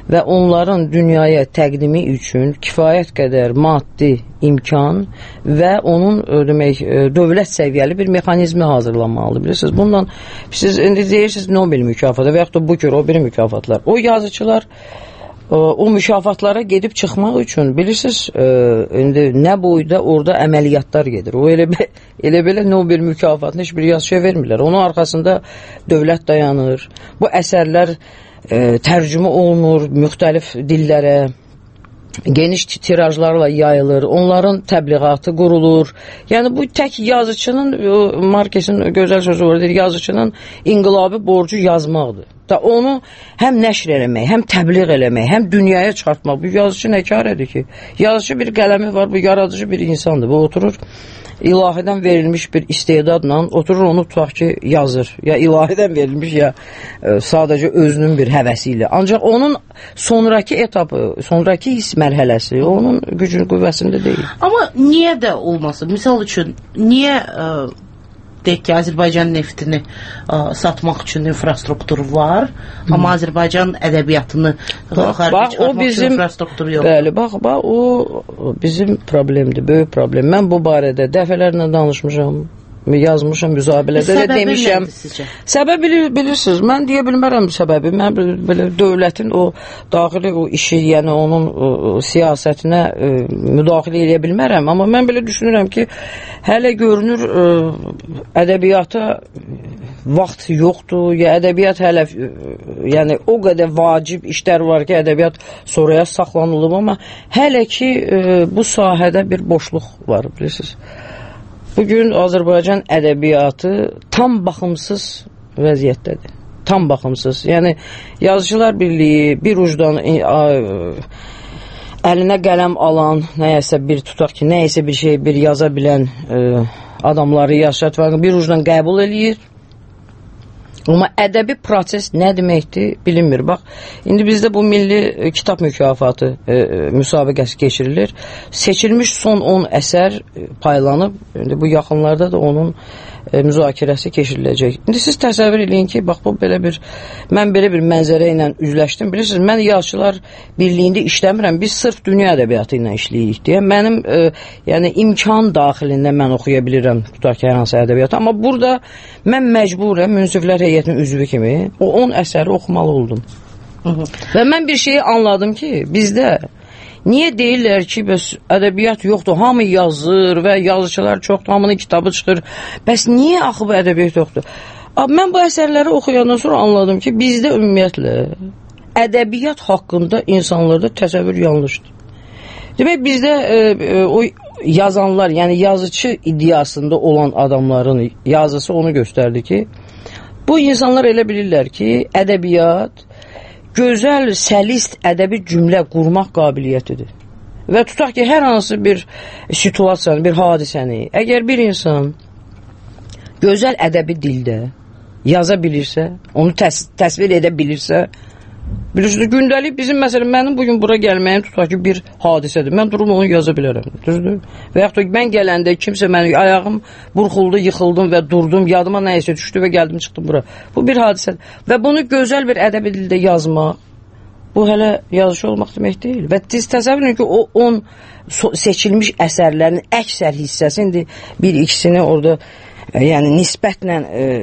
və onların dünyaya təqdimi üçün kifayət qədər maddi imkan və onun demək dövlət səviyyəli bir mexanizmi hazırlanmalıdır. Bilirsiniz, bundan siz indi deyirsiniz Nobel mükafatı və yaxud da Booker, o biri mükafatlar. O yazıçılar o mükafatlara gedib çıxmaq üçün bilirsiniz, indi nə boyda orada əməliyyatlar gedir. O elə belə Nobel mükafatını heç bir yazıçıya vermirlər. Onun arxasında dövlət dayanır. Bu əsərlər tərcümə olunur müxtəlif dillərə, geniş tirajlarla yayılır, onların təbliğatı qurulur. Yəni bu tək yazıçının, Markesin gözəl sözü var, yazıçının inqilabi borcu yazmaqdır. Da onu həm nəşr eləmək, həm təbliğ eləmək, həm dünyaya çıxartmaq. Bu yazıcı nə kar edir ki? Yazıcı bir qələmi var, bu yaradıcı bir insandır. Bu oturur, ilahidən verilmiş bir istedadla oturur onu tutaq ki yazır. Ya ilahidən verilmiş, ya sadəcə özünün bir həvəsi ilə. Ancaq onun sonraki etapı, sonraki his mərhələsi onun gücün qüvvəsində deyil.
Amma niyə də olmasın? Misal üçün, niyə deyək ki, Azərbaycan neftini satmaq üçün infrastruktur var, amma Azərbaycan ədəbiyyatını xaricə çıxartmaq üçün infrastruktur yox.
Bəli, bax, o bizim problemdir, böyük problem. Mən bu barədə dəfələrlə danışmışam, yazmışam, müsahibələrdə də demişəm. Səbəbi bilirsiniz, mən deyə bilmərəm səbəbi. Mən belə dövlətin o daxili o işi, yəni onun siyasətinə müdaxilə edə bilmərəm. Amma mən belə düşünürəm ki, hələ görünür ədəbiyyata vaxt yoxdur, ya ədəbiyyat hələ yəni o qədər vacib işlər var ki, ədəbiyyat sonraya saxlanılıb, amma hələ ki bu sahədə bir boşluq var, bilirsiniz. Bugün Azərbaycan ədəbiyyatı tam baxımsız vəziyyətdədir. Tam baxımsız. Yəni, yazıcılar birliyi bir ucdan əlinə qələm alan, nəyəsə bir tutaq ki, nəyəsə bir şey, bir yaza bilən adamları yaşatmaq, bir ucdan qəbul eləyir. Amma ədəbi proses nə deməkdir, bilinmir. Bax, indi bizdə bu milli kitab mükafatı müsabiqəsi keçirilir. Seçilmiş son 10 əsər paylanıb, indi bu yaxınlarda da onun müzakirəsi keçiriləcək. İndi siz təsəvvür edin ki, bax, bu belə bir, mən belə bir mənzərə ilə üzləşdim. Bilirsiniz, mən yazıçılar birliyində işləmirəm, biz sırf dünya ədəbiyyatı ilə işləyirik deyə. Mənim yəni imkan daxilində mən oxuya bilirəm, tutaq ki, hər hansı ədəbiyyatı. Amma burada mən məcburəm, münsiflər heyətinin üzvü kimi o 10 əsəri oxumalı oldum. Və mən bir şeyi anladım ki, bizdə niyə deyirlər ki, bəs ədəbiyyat yoxdur, hamı yazır və yazıçılar çoxdur, hamının kitabı çıxır. Bəs niyə axı bu ədəbiyyat yoxdur? Mən bu əsərləri oxuyandan sonra anladım ki, bizdə ümumiyyətlə ədəbiyyat haqqında insanlarda təsəvvür yanlışdır. Demək, bizdə o yazanlar, yəni yazıcı iddiasında olan adamların yazısı onu göstərdi ki, bu insanlar elə bilirlər ki, ədəbiyyat gözəl, səlist ədəbi cümlə qurmaq qabiliyyətidir. Və tutaq ki, hər hansı bir situasiyanı, bir hadisəni, əgər bir insan gözəl ədəbi dildə yaza bilirsə, onu təsvir edə bilirsə, bilirsiniz, gündəlik bizim, məsələn, mənim bugün bura gəlməyim tutaq ki, bir hadisədir. Mən durum onu yaza bilərəm. Düzdür? Və yaxud da mən gələndə kimsə mənim ayağım burxuldu, yıxıldım və durdum, yadıma nəyəsə düşdü və gəldim, çıxdım bura. Bu bir hadisədir. Və bunu gözəl bir ədəbi dildə yazmaq, bu hələ yazıcı olmaq demək deyil. Və siz təsəvvür edin ki, o 10 seçilmiş əsərlərin əksər hissəsi, indi bir ikisini orada yəni nisbətlə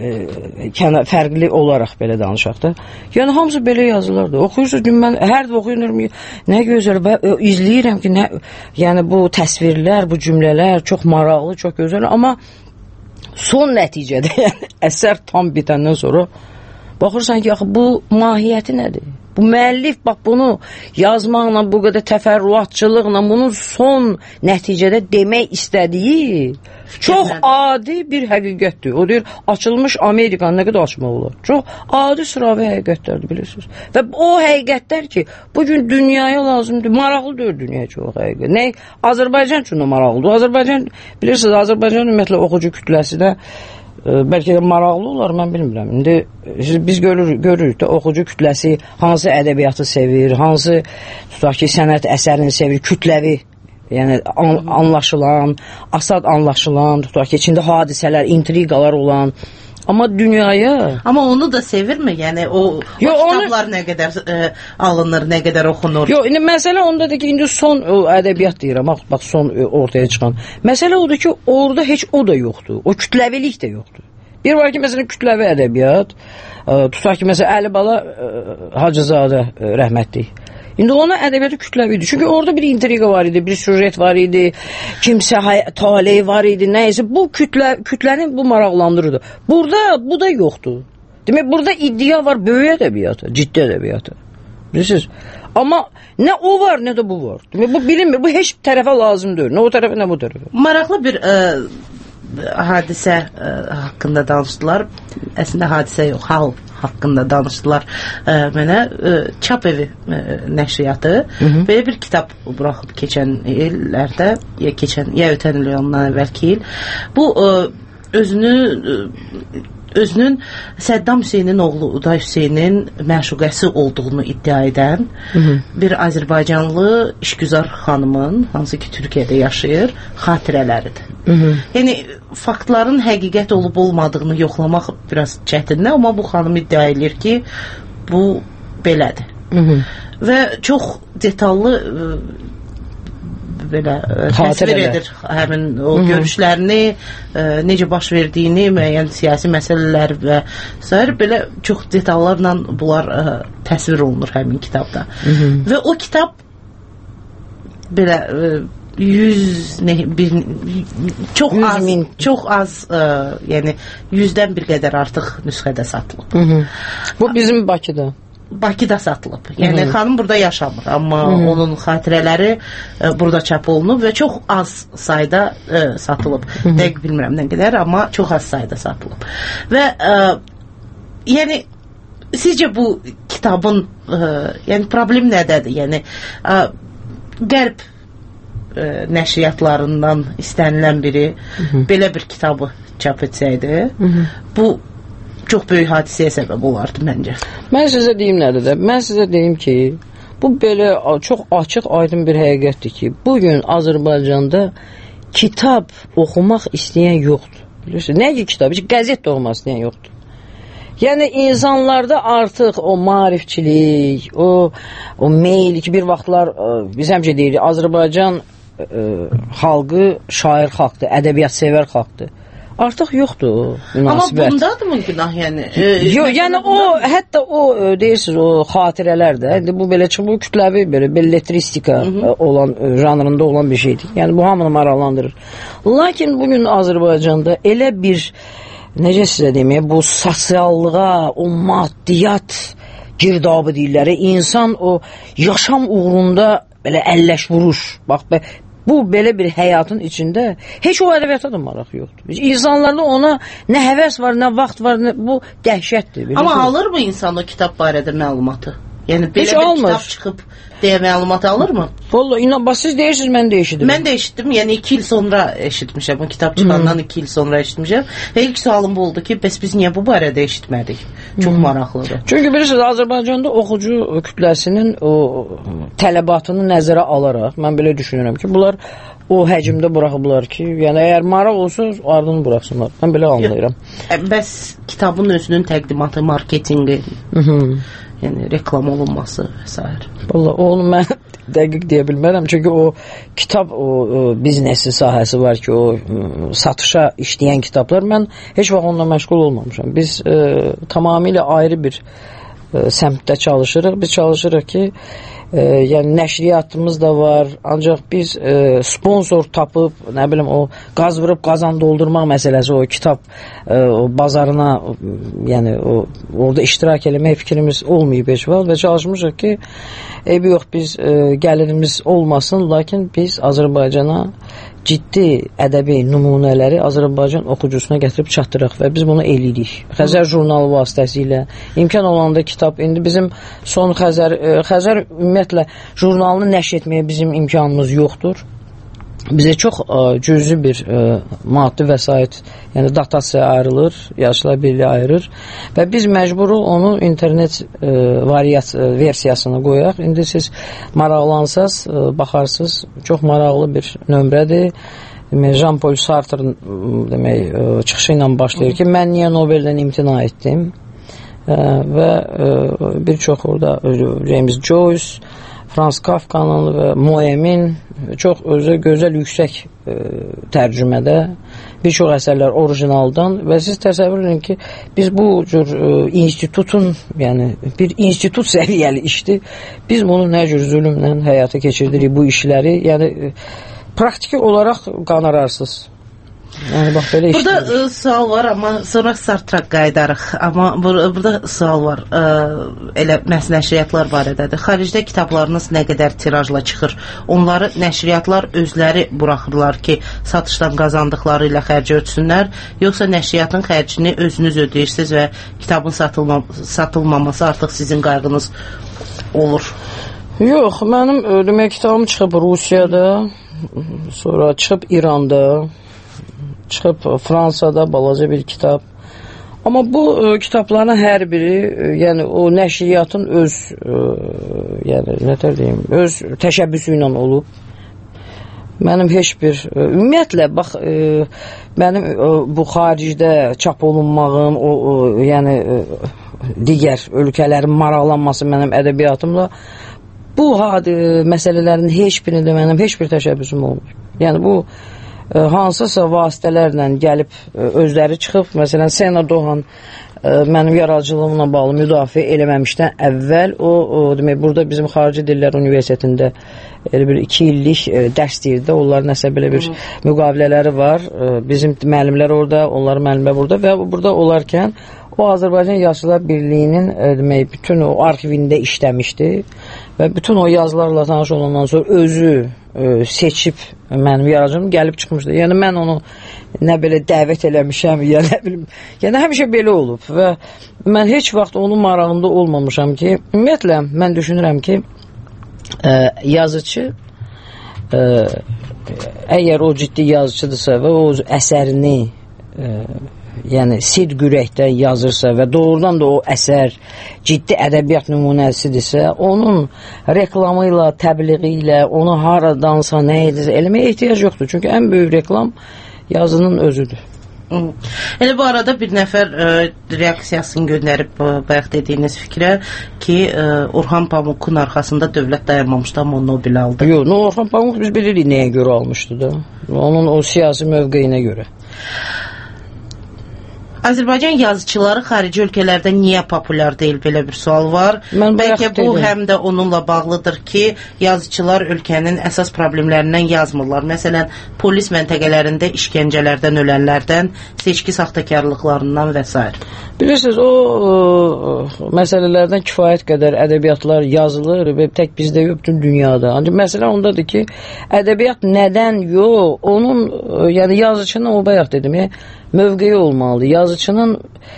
fərqli olaraq belə danışaq da. Yəni hamısı belə yazılardır. Oxuyursunuz, mən hər də oxuyuram, nə gözəl və izləyirəm ki, yəni bu təsvirlər, bu cümlələr çox maraqlı, çox gözəl, amma son nəticədə yəni əsər tam bitəndən sonra baxırsan ki, bu mahiyyəti nədir? Bu müəllif bax bunu yazmaqla, bu qədər təfərrüatçılıqla bunun son nəticədə demək istədiyi çox adi bir həqiqətdir. O deyir, açılmış Amerikanı nə qədər açmaq olar? Çox adi sıravi həqiqətlərdir, bilirsiniz. Və o həqiqətlər ki, bugün dünyaya lazımdır, maraqlıdır dünya çox həqiqət. Nə? Azərbaycan üçün də maraqlıdır. Azərbaycan, bilirsiniz, Azərbaycan ümumiyyətlə oxucu kütləsinə bəlkə də maraqlı olar, mən bilmirəm. İndi biz görürük də oxucu kütləsi hansı ədəbiyyatı sevir, hansı tutaq ki, sənət əsərini sevir, kütləvi, yəni anlaşılan, asad anlaşılan, tutaq ki, içində hadisələr, intriqalar olan, Amma dünyaya...
Amma onu da sevirmi? Yəni o kitablar nə qədər alınır, nə qədər oxunur?
Yox, indi məsələ ondadır ki, indi son ədəbiyyat deyirəm, bax son ortaya çıxan. Məsələ odur ki, orada heç o da yoxdur. O kütləvilik də yoxdur. Bir var ki, məsələn, kütləvi ədəbiyyat, tutaq ki, məsələn, Əli Bala Hacızadə rəhmətli. İndi ona ədəbiyyatı kütləvi idi. Çünki orada bir intriqa var idi, bir süjet var idi, kimsə taleyi var idi, nəyəsə. Bu kütləni bu maraqlandırırdı. Burada bu da yoxdur. Demək, burada iddia var böyük ədəbiyyatı, ciddi ədəbiyyatı. Bilirsiniz? Amma nə o var, nə də bu var. Demək, bu bilinmir, bu heç tərəfə lazım deyil. Nə o tərəfə, nə bu tərəfə.
Maraqlı bir hadisə haqqında danışdılar. Əslində hadisə yox, hal haqqında danışdılar mənə. Çap evi nəşriyyatı belə bir kitab buraxıb keçən illərdə, ya ötən il, ondan əvvəlki il. Bu özünün Səddam Hüseynin oğlu Uday Hüseynin məşuqəsi olduğunu iddia edən bir Azərbaycanlı işgüzar xanımın, hansı ki Türkiyədə yaşayır, xatirələridir. Yəni faktların həqiqət olub olmadığını yoxlamaq biraz çətindir, amma bu xanım iddia edir ki, bu belədir. Və çox detallı belə təsvir edir həmin o görüşlərini, necə baş verdiyini, müəyyən siyasi məsələlər və s. belə çox detallarla bunlar təsvir olunur həmin kitabda. Və o kitab belə çox az yəni 100-dən bir qədər artıq nüsxədə satılıb.
Bu bizim Bakıda
satılıb. Yəni xanım burada yaşamır, amma onun xatirələri burada çap olunub və çox az sayda satılıb. Dəqiq bilmirəm nə qədər, amma çox az sayda satılıb. Və yəni sizcə bu kitabın yəni problem nədədir? Yəni qərb nəşriyyatlarından istənilən biri belə bir kitabı çap etsəydi, bu çox böyük hadisəyə səbəb olardı məncə.
Mən sizə deyim nədir də? Mən sizə deyim ki, bu belə çox açıq, aydın bir həqiqətdir ki, bugün Azərbaycanda kitab oxumaq istəyən yoxdur. Bilirsiniz, nə ki kitab? Qəzet də oxumaq istəyən yoxdur. Yəni insanlarda artıq o maarifçilik, o meyil ki, bir vaxtlar biz həmişə deyirik, Azərbaycan xalqı şair xalqdır, ədəbiyyat sevər xalqdır. Artıq yoxdur o münasibət.
Amma bundadır mı günah yəni?
Yox, yəni o, hətta o deyirsiniz, o xatirələr də, indi bu belə çıxıb, bu kütləvi, belə belletristika olan, janrında olan bir şeydir. Yəni bu hamını maraqlandırır. Lakin bugün Azərbaycanda elə bir, necə sizə deməyəm, bu sosiallığa, o maddiyyat girdabı deyirlər, insan o yaşam uğrunda belə əlləş vuruş, bax, bu belə bir həyatın içində heç o ədəbiyyata da maraq yoxdur. İnsanlarda ona nə həvəs var, nə vaxt var, bu dəhşətdir.
Amma alır mı insan o kitab barədə məlumatı? Yəni belə bir kitab çıxıb deyə məlumat alırmı?
Vallahi inan, siz deyirsiniz, mən də eşitdim.
Mən də eşitdim, yəni 2 il sonra eşitmişəm. O kitab çıxandan 2 il sonra eşitmişəm. Və ilk sualım bu oldu ki, bəs biz niyə bu barədə eşitmədik? Çox maraqlıdır.
Çünki bilirsiniz, Azərbaycanda oxucu kütləsinin o tələbatını nəzərə alaraq, mən belə düşünürəm ki, bunlar o həcmdə buraxıblar ki, yəni əgər maraq olsa, ardını buraxsınlar. Mən belə anlayıram.
Bəs kitabın özünün təqdimatı, marketinqi, yəni reklam olunması və s.
Vallahi onu mən dəqiq deyə bilmərəm. Çünki o kitab, o biznesi sahəsi var ki, o satışa işləyən kitablar, mən heç vaxt onunla məşğul olmamışam. Biz tamamilə ayrı bir səmtdə çalışırıq. Biz çalışırıq ki, yəni nəşriyyatımız da var, ancaq biz sponsor tapıb, nə bilim, o qaz vurub qazan doldurmaq məsələsi, o kitab o bazarına, yəni orada iştirak eləmək fikrimiz olmayıb heç vaxt və çalışmışıq ki, eybi yox, biz gəlirimiz olmasın, lakin biz Azərbaycana ciddi ədəbi nümunələri Azərbaycan oxucusuna gətirib çatdırıq və biz bunu eləyirik. Xəzər jurnalı vasitəsilə imkan olanda kitab, indi bizim son Xəzər ümumiyyətlə jurnalını nəşr etməyə bizim imkanımız yoxdur. Bizə çox cüzi bir maddi vəsait, yəni datasiya ayrılır, Yazıçılar Birliyi ayırır və biz məcburuq onu internet versiyasına qoyaq. İndi siz maraqlansaz, baxarsınız, çox maraqlı bir nömrədir. Jean-Paul Sartre çıxışı ilə başlayır ki, mən niyə Nobeldən imtina etdim və bir çox orada James Joyce, Franz Kafka'nın və Moemin çox özü gözəl, yüksək tərcümədə bir çox əsərlər orijinaldan və siz təsəvvür edin ki, biz bu cür institutun, yəni bir institut səviyyəli işdir, biz bunu nə cür zülmlə həyata keçirdirik bu işləri, yəni praktiki olaraq qanararsız. Yəni bax belə işdir.
Burada sual var, amma sonra Sartre qayıdarıq. Amma burada sual var. Elə məhz nəşriyyatlar barədədir. Xaricdə kitablarınız nə qədər tirajla çıxır? Onları nəşriyyatlar özləri buraxırlar ki, satışdan qazandıqları ilə xərci ötsünlər, yoxsa nəşriyyatın xərcini özünüz ödəyirsiniz və kitabın satılmaması artıq sizin qayğınız olur?
Yox, mənim demək kitabım çıxıb Rusiyada, sonra çıxıb İranda, çıxıb Fransada balaca bir kitab. Amma bu kitabların hər biri, yəni o nəşriyyatın öz, yəni nətər deyim, öz təşəbbüsü ilə olub. Mənim heç bir, ümumiyyətlə, bax, mənim bu xaricdə çap olunmağım, yəni digər ölkələrin maraqlanması mənim ədəbiyyatımla, bu məsələlərin heç birində mənim heç bir təşəbbüsüm olmur. Yəni bu hansısa vasitələrlə gəlib özləri çıxıb, məsələn Sena Doğan mənim yaradıcılığımla bağlı müdafiə eləməmişdən əvvəl demək, burada bizim Xarici Dillər Universitetində elə bir 2 illik dərs deyirdi, onların nəsə belə bir müqavilələri var, bizim müəllimlər orada, onların müəllimlər burada və burada olarkən o Azərbaycan Yazıçılar Birliyinin demək, bütün o arxivində işləmişdi və bütün o yazılarla tanış olandan sonra özü seçib mənim yaradıcım gəlib çıxmışdı. Yəni mən onu nə belə dəvət eləmişəm, ya nə bilim, yəni həmişə belə olub və mən heç vaxt onun marağında olmamışam ki, ümumiyyətlə mən düşünürəm ki, yazıcı əgər o ciddi yazıcıdırsa və o əsərini yəni sidq ürəkdən yazırsa və doğrudan da o əsər ciddi ədəbiyyat nümunəsidirsə, onun reklamı ilə, təbliği ilə, onu haradansa, nə edirsə eləməyə ehtiyac yoxdur. Çünki ən böyük reklam yazının özüdür.
Elə bu arada bir nəfər reaksiyasını göndərib bayaq dediyiniz fikrə ki, Orhan Pamukun arxasında dövlət dayanmamışdı, amma o Nobel aldı.
Yox, Orhan Pamuk biz bilirik nəyə görə almışdı da. Onun o siyasi mövqeyinə görə.
Azərbaycan yazıçıları xarici ölkələrdə niyə populyar deyil, belə bir sual var. Bəlkə bu həm də onunla bağlıdır ki, yazıçılar ölkənin əsas problemlərindən yazmırlar. Məsələn, polis məntəqələrində işgəncələrdən ölənlərdən, seçki saxtakarlıqlarından və s.
Bilirsiniz, o məsələlərdən kifayət qədər ədəbiyyatlar yazılır və tək bizdə yox, bütün dünyada. Ancaq məsələ ondadır ki, ədəbiyyat nədən yox, onun, yəni yazıçının, o bayaq dedim, mövqeyi olmalıdır. Yazıçının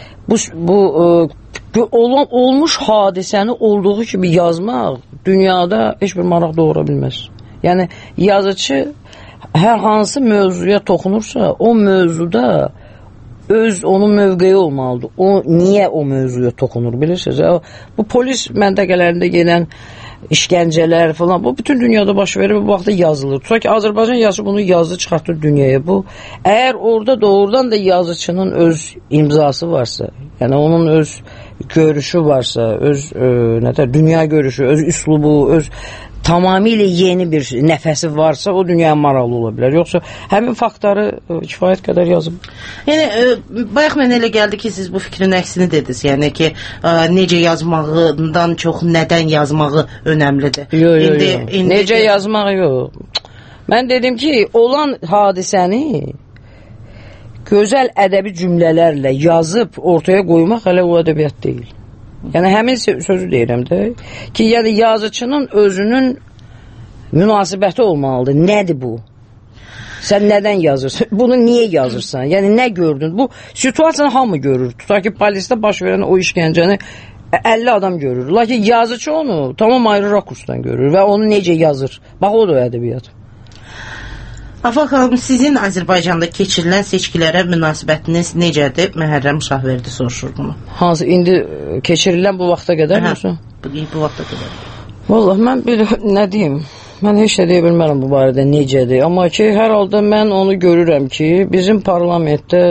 bu olmuş hadisəni olduğu kimi yazmaq dünyada heç bir maraq doğura bilməz. Yəni yazıcı hər hansı mövzuya toxunursa, o mövzuda onun mövqeyi olmalıdır. O niyə o mövzuya toxunur, bilirsiniz? Bu polis məntəqələrində gedən işgəncələr falan, bu bütün dünyada baş verir və bu vaxtda yazılır. Tutaq ki, Azərbaycan yazıcı bunu yazı çıxartır dünyaya. Bu, əgər orada doğrudan da yazıcının öz imzası varsa, yəni onun öz görüşü varsa, öz dünya görüşü, öz üslubu, öz tamamilə yeni bir nəfəsi varsa, o dünyaya maraqlı ola bilər. Yoxsa həmin faktları kifayət qədər yazıb.
Yəni, bayaq mənə elə gəldi ki, siz bu fikrin əksini dediniz. Yəni ki, necə yazmağından çox nədən yazmağı önəmlidir.
Yox. Necə yazmaq yox. Mən dedim ki, olan hadisəni gözəl ədəbi cümlələrlə yazıb ortaya qoymaq hələ o ədəbiyyat deyil. Yəni həmin sözü deyirəm də ki, yəni yazıçının özünün münasibəti olmalıdır. Nədir bu? Sən nədən yazırsan? Bunu niyə yazırsan? Yəni nə gördün? Bu situasiyanı hamı görür. Tutaq ki, polisdə baş verən o işgəncəni 50 adam görür. Lakin yazıcı onu tamam ayrı rakursdan görür və onu necə yazır? Bax, o da ədəbiyyat.
Afaq xanım, sizin Azərbaycanda keçirilən seçkilərə münasibətiniz necədir? Məhərrəm Şahverdi soruşur bunu.
Hansı, indi keçirilən bu vaxta qədər yoxsa?
Bu vaxta qədər.
Vallahi, mən nə deyim? Mən heç də deyə bilmərəm bu barədə necədir. Amma ki, hər halda mən onu görürəm ki, bizim parlamentdə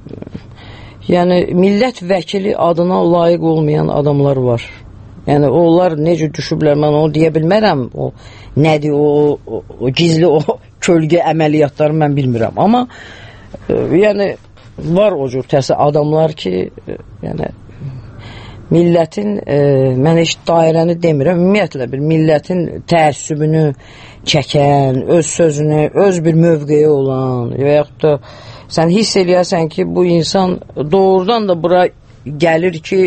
yəni millət vəkili adına layiq olmayan adamlar var. Yəni onlar necə düşüblər, mən onu deyə bilmərəm. O nədir o gizli o kölgə əməliyyatları mən bilmirəm. Amma yəni var o cür adamlar ki, yəni millətin, mən heç dairəni demirəm, ümumiyyətlə bir millətin təəssübünü çəkən, öz sözünü, öz bir mövqeyi olan və yaxud da sən hiss eləyərsən ki, bu insan doğrudan da bura gəlir ki,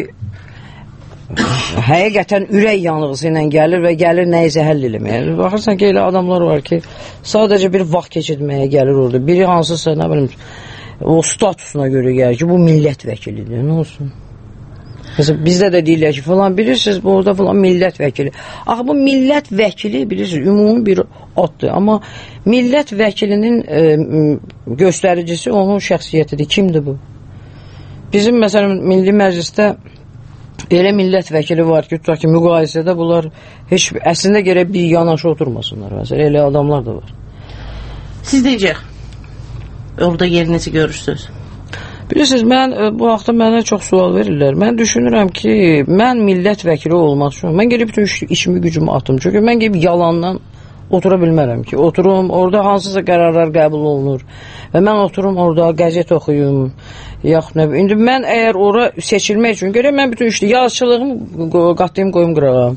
həqiqətən ürək yanğısı ilə gəlir və gəlir nəyisə həll eləməyə. Baxırsan ki, elə adamlar var ki, sadəcə bir vaxt keçirməyə gəlir orada. Biri hansısa, nə bilim, o statusuna görə gəlir ki, bu millət vəkilidir, nə olsun? Mesela bizdə də deyirlər ki, falan bilirsiniz, burada falan millət vəkili. Axı bu millət vəkili bilirsiniz, ümumi bir addır. Amma millət vəkilinin göstəricisi onun şəxsiyyətidir. Kimdir bu? Bizim məsələn Milli Məclisdə elə millət vəkili var ki, tutaq ki, müqayisədə bunlar heç əslində gərək bir yanaşı oturmasınlar. Məsələn, elə adamlar da var.
Siz necə? Orada yerinizi görürsünüz?
Bilirsiniz, mən bu haqda mənə çox sual verirlər. Mən düşünürəm ki, mən millət vəkili olmaq üçün, mən gəlib bütün işimi gücümü atım. Çünki mən gəlib yalandan otura bilmərəm ki, oturum, orada hansısa qərarlar qəbul olunur və mən oturum orada qəzet oxuyum, yaxud nə bilim. İndi mən əgər ora seçilmək üçün görəm, mən bütün işdə yazıçılığımı qatlayım, qoyum qırağa.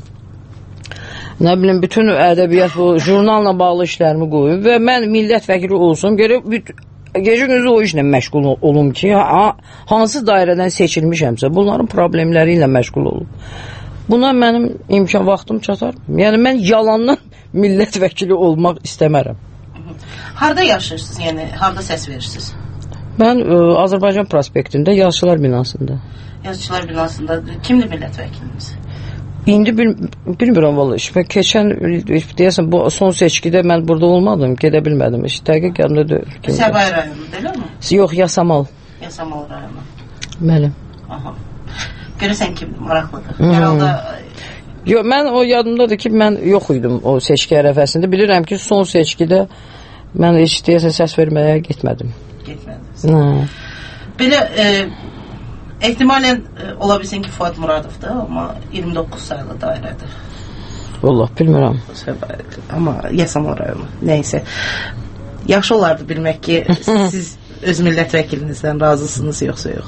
Nə bilim, bütün ədəbiyyat, bu jurnalla bağlı işlərimi qoyum və mən millət vəkili olsam, görəm, gecə gündüz o işlə məşğul olum ki, hansı dairədən seçilmişəmsə, bunların problemləri ilə məşğul olum. Buna mənim imkan vaxtım çatar. Yəni, mən yalandan millət vəkili olmaq istəmərəm.
Harada yaşayırsınız, yəni, harada səs verirsiniz?
Mən Azərbaycan prospektində, Yazıçılar binasında.
Yazıçılar binasında. Kimdir millət vəkiliniz?
İndi bilmirəm valla. Keçən deyəsən bu son seçkidə mən burada olmadım, gedə bilmədim. Dəqiq yanımda deyil.
Səbail rayonu, deyil mi?
Yox, Yasamal.
Yasamal rayonu.
Bəli.
Aha. Görəsən kimdir? Maraqlıdır. Herhalde...
Yox, mən o yadımdadır ki, mən yox idim o seçki ərəfəsində. Bilirəm ki, son seçkidə mən heç deyəsən səs verməyə getmədim.
Getmədiniz. Belə... ehtimalən ola bilsin ki, Fuad Muradovdur, amma 29 sayılı dairədir.
Vallahi bilmirəm.
Amma Yasamal rayonu. Nəysə. Yaxşı olardı bilmək ki, siz öz millət vəkilinizdən razısınız, yoxsa yox.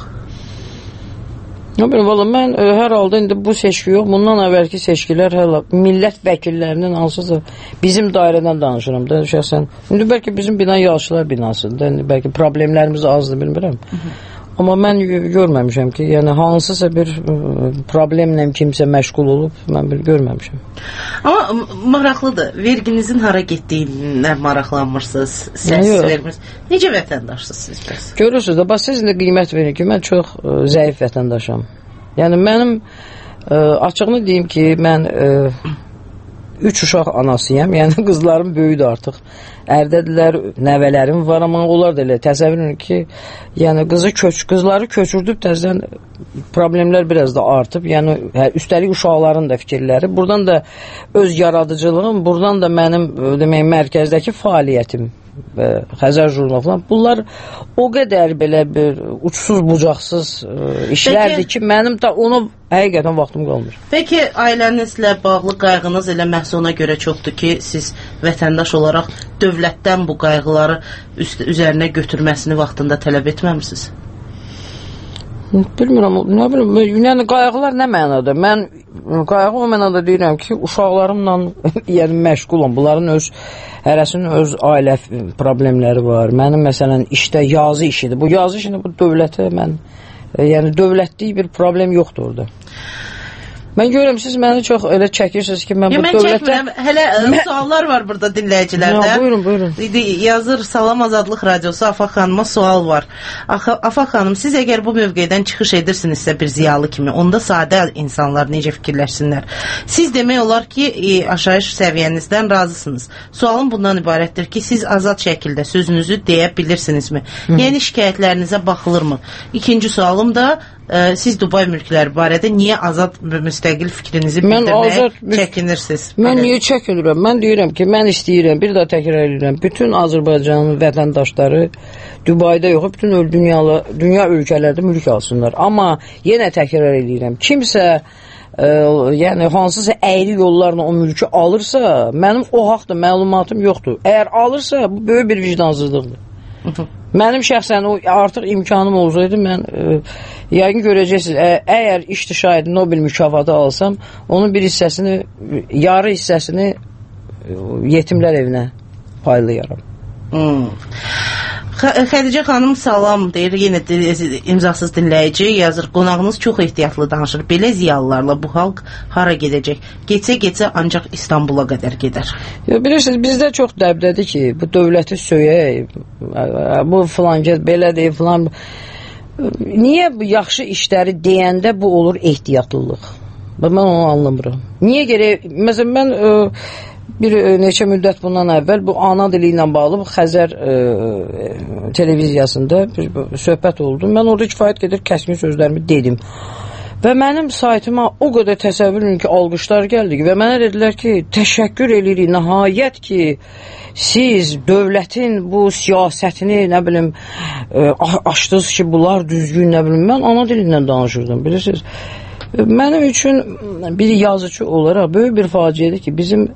Vallahi mən hər halda indi bu seçki yox, bundan əvvəlki seçkilər millət vəkillərinin hansısa bizim dairədən danışıram da şəxsən. İndi bəlkə bizim bina Yazıçılar binasıdır, bəlkə problemlərimiz azdır, bilmirəm. Amma mən görməmişəm ki, yəni hansısa bir problemlə kimsə məşğul olub, mən görməmişəm.
Amma maraqlıdır, verginizin hara getdiyinə maraqlanmırsınız, səs vermirsiniz. Necə vətəndaşsınız siz bəs?
Görürsünüz də, siz də qiymət verin ki, mən çox zəif vətəndaşam. Yəni mənim açığını deyim ki, mən 3 uşaq anasıyam, yəni qızlarım böyüdür artıq. Ərdədilər, nəvələrim var, amma onlar da elə təsəvvür edin ki, yəni qızları köçürdüb təzədən problemlər biraz da artıb. Yəni üstəlik uşaqların da fikirləri, buradan da öz yaradıcılığım, buradan da mənim demək mərkəzdəki fəaliyyətim Xəzər jurnalı falan. Bunlar o qədər belə bir uçsuz bucaqsız işlərdir ki, mənim da ona həqiqətən vaxtım qalmır.
Peki ailənizlə bağlı qayğınız elə məhz ona görə çoxdur ki, siz vətəndaş olaraq dövlətdən bu qayğıları üzərinə götürməsini vaxtında tələb etməmisiniz?
Bilmirəm, nə bilim, yəni qayğılar nə mənada? Mən qayğı o mənada deyirəm ki, uşaqlarımla yəni məşğulam. Bunların öz hərəsinin öz ailə problemləri var. Mənim məsələn işdə yazı işidir. Bu yazı işində bu dövlətə mən yəni dövlətlik bir problem yoxdur orada. Mən görürəm, siz məni çox elə çəkirsiniz ki, mən bu dövlətə...
Mən çəkmirəm, hələ suallar var burada dinləyicilərdə.
Buyurun.
Yazır, Salam Azadlıq Radiosu, Afaq xanıma sual var. Afaq xanım, siz əgər bu mövqedən çıxış edirsinizsə bir ziyalı kimi, onda sadə insanlar necə fikirləşsinlər? Siz demək olar ki, aşayış səviyyənizdən razısınız. Sualım bundan ibarətdir ki, siz azad şəkildə sözünüzü deyə bilirsinizmi? Yəni şikayətlərinizə baxılırmı? İkinci sualım da, siz Dubay mülkləri barədə niyə azad müstəqil fikrinizi bildirməyə çəkinirsiniz?
Mən niyə çəkinirəm? Mən deyirəm ki, mən istəyirəm, bir daha təkrar edirəm, bütün Azərbaycanın vətəndaşları Dubayda yox, bütün dünya ölkələrdə mülk alsınlar. Amma yenə təkrar edirəm, kimsə yəni hansısa əyri yollarla o mülkü alırsa, mənim o haqda məlumatım yoxdur. Əgər alırsa, bu böyük bir vicdansızlıqdır. Mənim şəxsən o artıq imkanım olsaydı, mən yəqin görəcəksiniz, əgər işdi şahid Nobel mükafatı alsam, onun bir hissəsini, yarı hissəsini yetimlər evinə paylayaram.
Xədicə xanım salam deyir, yenə imzasız dinləyici yazır, qonağınız çox ehtiyatlı danışır, belə ziyalılarla bu xalq hara gedəcək? Getsə ancaq İstanbula qədər gedər.
Bilirsiniz, bizdə çox dəbdədir ki, bu dövləti söyək, bu filan get, belə deyil, filan. Niyə bu yaxşı işləri deyəndə bu olur ehtiyatlılıq? Mən onu anlamıram. Niyə gerək, məsələn, mən bir neçə müddət bundan əvvəl bu ana dili ilə bağlı Xəzər televiziyasında bir söhbət oldu. Mən orada kifayət qədər kəskin sözlərimi dedim. Və mənim saytıma o qədər təsəvvür edin ki, alqışlar gəldi və mənə dedilər ki, təşəkkür edirik, nəhayət ki, siz dövlətin bu siyasətini, nə bilim, açdınız ki, bunlar düzgün, nə bilim, mən ana dilindən danışırdım, bilirsiniz. Mənim üçün bir yazıcı olaraq böyük bir faciədir ki, bizim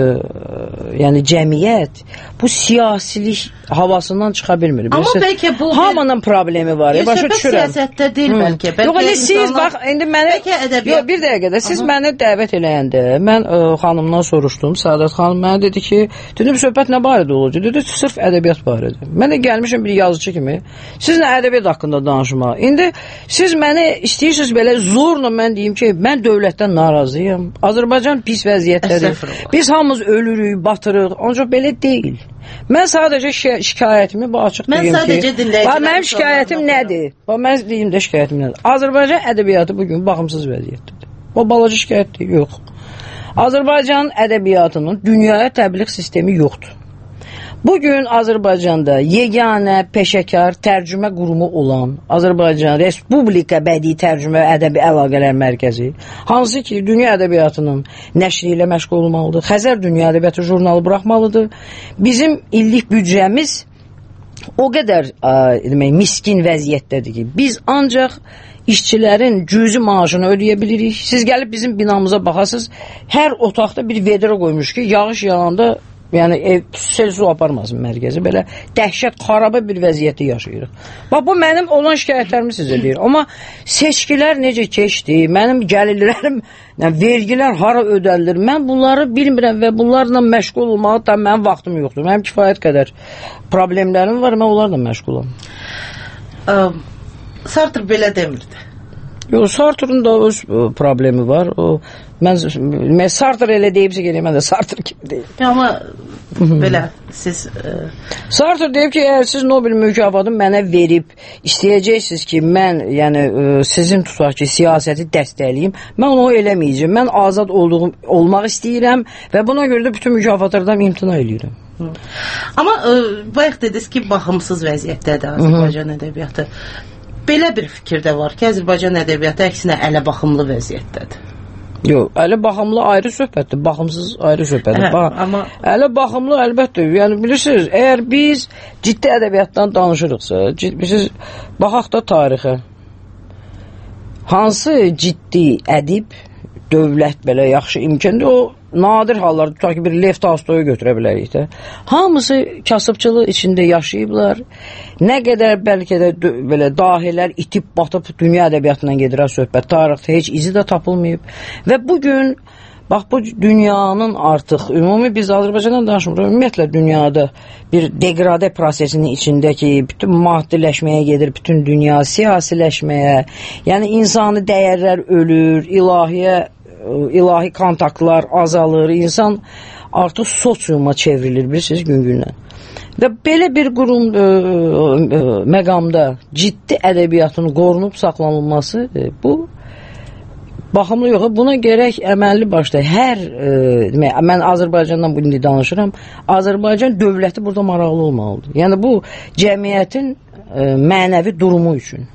yəni cəmiyyət bu siyasilik havasından çıxa bilmir.
Amma bəlkə bu
hamının problemi var. Başa düşürəm.
Siyasətdə deyil bəlkə.
Yox, siz bax, indi mənə bir dəqiqədə siz məni dəvət eləyəndə mən xanımdan soruşdum. Səadət xanım mənə dedi ki, dedim söhbət nə barədə olacaq? Dedi sırf ədəbiyyat barədə. Mən də gəlmişəm bir yazıcı kimi. Sizinlə ədəbiyyat haqqında danışmağa. İndi siz məni istəyirsiniz belə zorla mən deyim ki, mən dövlətdən narazıyam. Azərbaycan pis vəziyyətdədir. Biz hamımız ölürük, batırıq. Ancaq belə deyil. Mən sadəcə şikayətimi bu açıq deyim ki. Mən sadəcə dinləyicilər. Mənim şikayətim nədir? Mən deyim də şikayətim nədir? Azərbaycan ədəbiyyatı bugün baxımsız vəziyyətdədir. O balaca şikayətdir, yox. Azərbaycan ədəbiyyatının dünyaya təbliğ sistemi yoxdur. Bugün Azərbaycanda yeganə peşəkar tərcümə qurumu olan Azərbaycan Respublika Bədii Tərcümə Ədəbi Əlaqələr Mərkəzi, hansı ki, dünya ədəbiyyatının nəşri ilə məşğul olmalıdır, Xəzər Dünya Ədəbiyyatı jurnalı buraxmalıdır. Bizim illik büdcəmiz o qədər miskin vəziyyətdədir ki, biz ancaq işçilərin cüzi maaşını ödəyə bilirik. Siz gəlib bizim binamıza baxasınız, hər otaqda bir vedrə qoymuş ki, yağış yağanda yəni sel su aparmasın mərkəzi. Belə dəhşət, xarabə bir vəziyyəti yaşayırıq. Bax, bu mənim olan şikayətlərimi sizə deyir. Amma seçkilər necə keçdi, mənim gəlirlərim, vergilər hara ödəlilir, mən bunları bilmirəm və bunlarla məşğul olmağa da mənim vaxtım yoxdur. Mənim kifayət qədər problemlərim var, mən onlarla məşğulam.
Sartre belə demirdi.
Yox, Sartre'ın da öz problemi var. Mən Sartre elə deyibsə gələk, mən də Sartre kimi deyim.
Amma belə siz...
Sartre deyib ki, əgər siz Nobel mükafatını mənə verib, istəyəcəksiniz ki, mən sizin tutaq ki, siyasəti dəstəkləyim, mən onu eləməyəcəm. Mən azad olmaq istəyirəm və buna görə də bütün mükafatlardan imtina edirəm.
Amma bayaq dediniz ki, baxımsız vəziyyətdədir Azərbaycan ədəbiyyatı. Belə bir fikir də var ki, Azərbaycan ədəbiyyatı əksinə ələ baxımlı vəziyyətdədir.
Yox, ələ baxımlı ayrı söhbətdir, baxımsız ayrı söhbətdir.
Amma
ələ baxımlı əlbəttə, yəni bilirsiniz, əgər biz ciddi ədəbiyyatdan danışırıqsa, biz baxaq da tarixə. Hansı ciddi ədib, dövlət belə yaxşı imkandır, o nadir hallarda tutaq ki, bir Lev Tolstoy'u götürə bilərik də. Hamısı kasıbçılıq içində yaşayıblar. Nə qədər bəlkə də belə dahilər itib, batıb dünya ədəbiyyatından gedir söhbət. Tarixdə heç izi də tapılmayıb. Və bugün, bax bu dünyanın artıq, ümumi biz Azərbaycandan danışmırıq, ümumiyyətlə dünyada bir degradə prosesinin içindəki bütün maddiləşməyə gedir, bütün dünya siyasiləşməyə, yəni insani dəyərlər ölür, ilahi kontaktlar azalır, insan artıq sosiuma çevrilir, bilirsiniz, gün-gündən. Və belə bir qurum məqamda ciddi ədəbiyyatın qorunub saxlanılması, bu baxımlı yox, buna gərək əməlli başda mən Azərbaycandan bu indi danışıram, Azərbaycan dövləti burada maraqlı olmalıdır. Yəni bu cəmiyyətin mənəvi durumu üçün.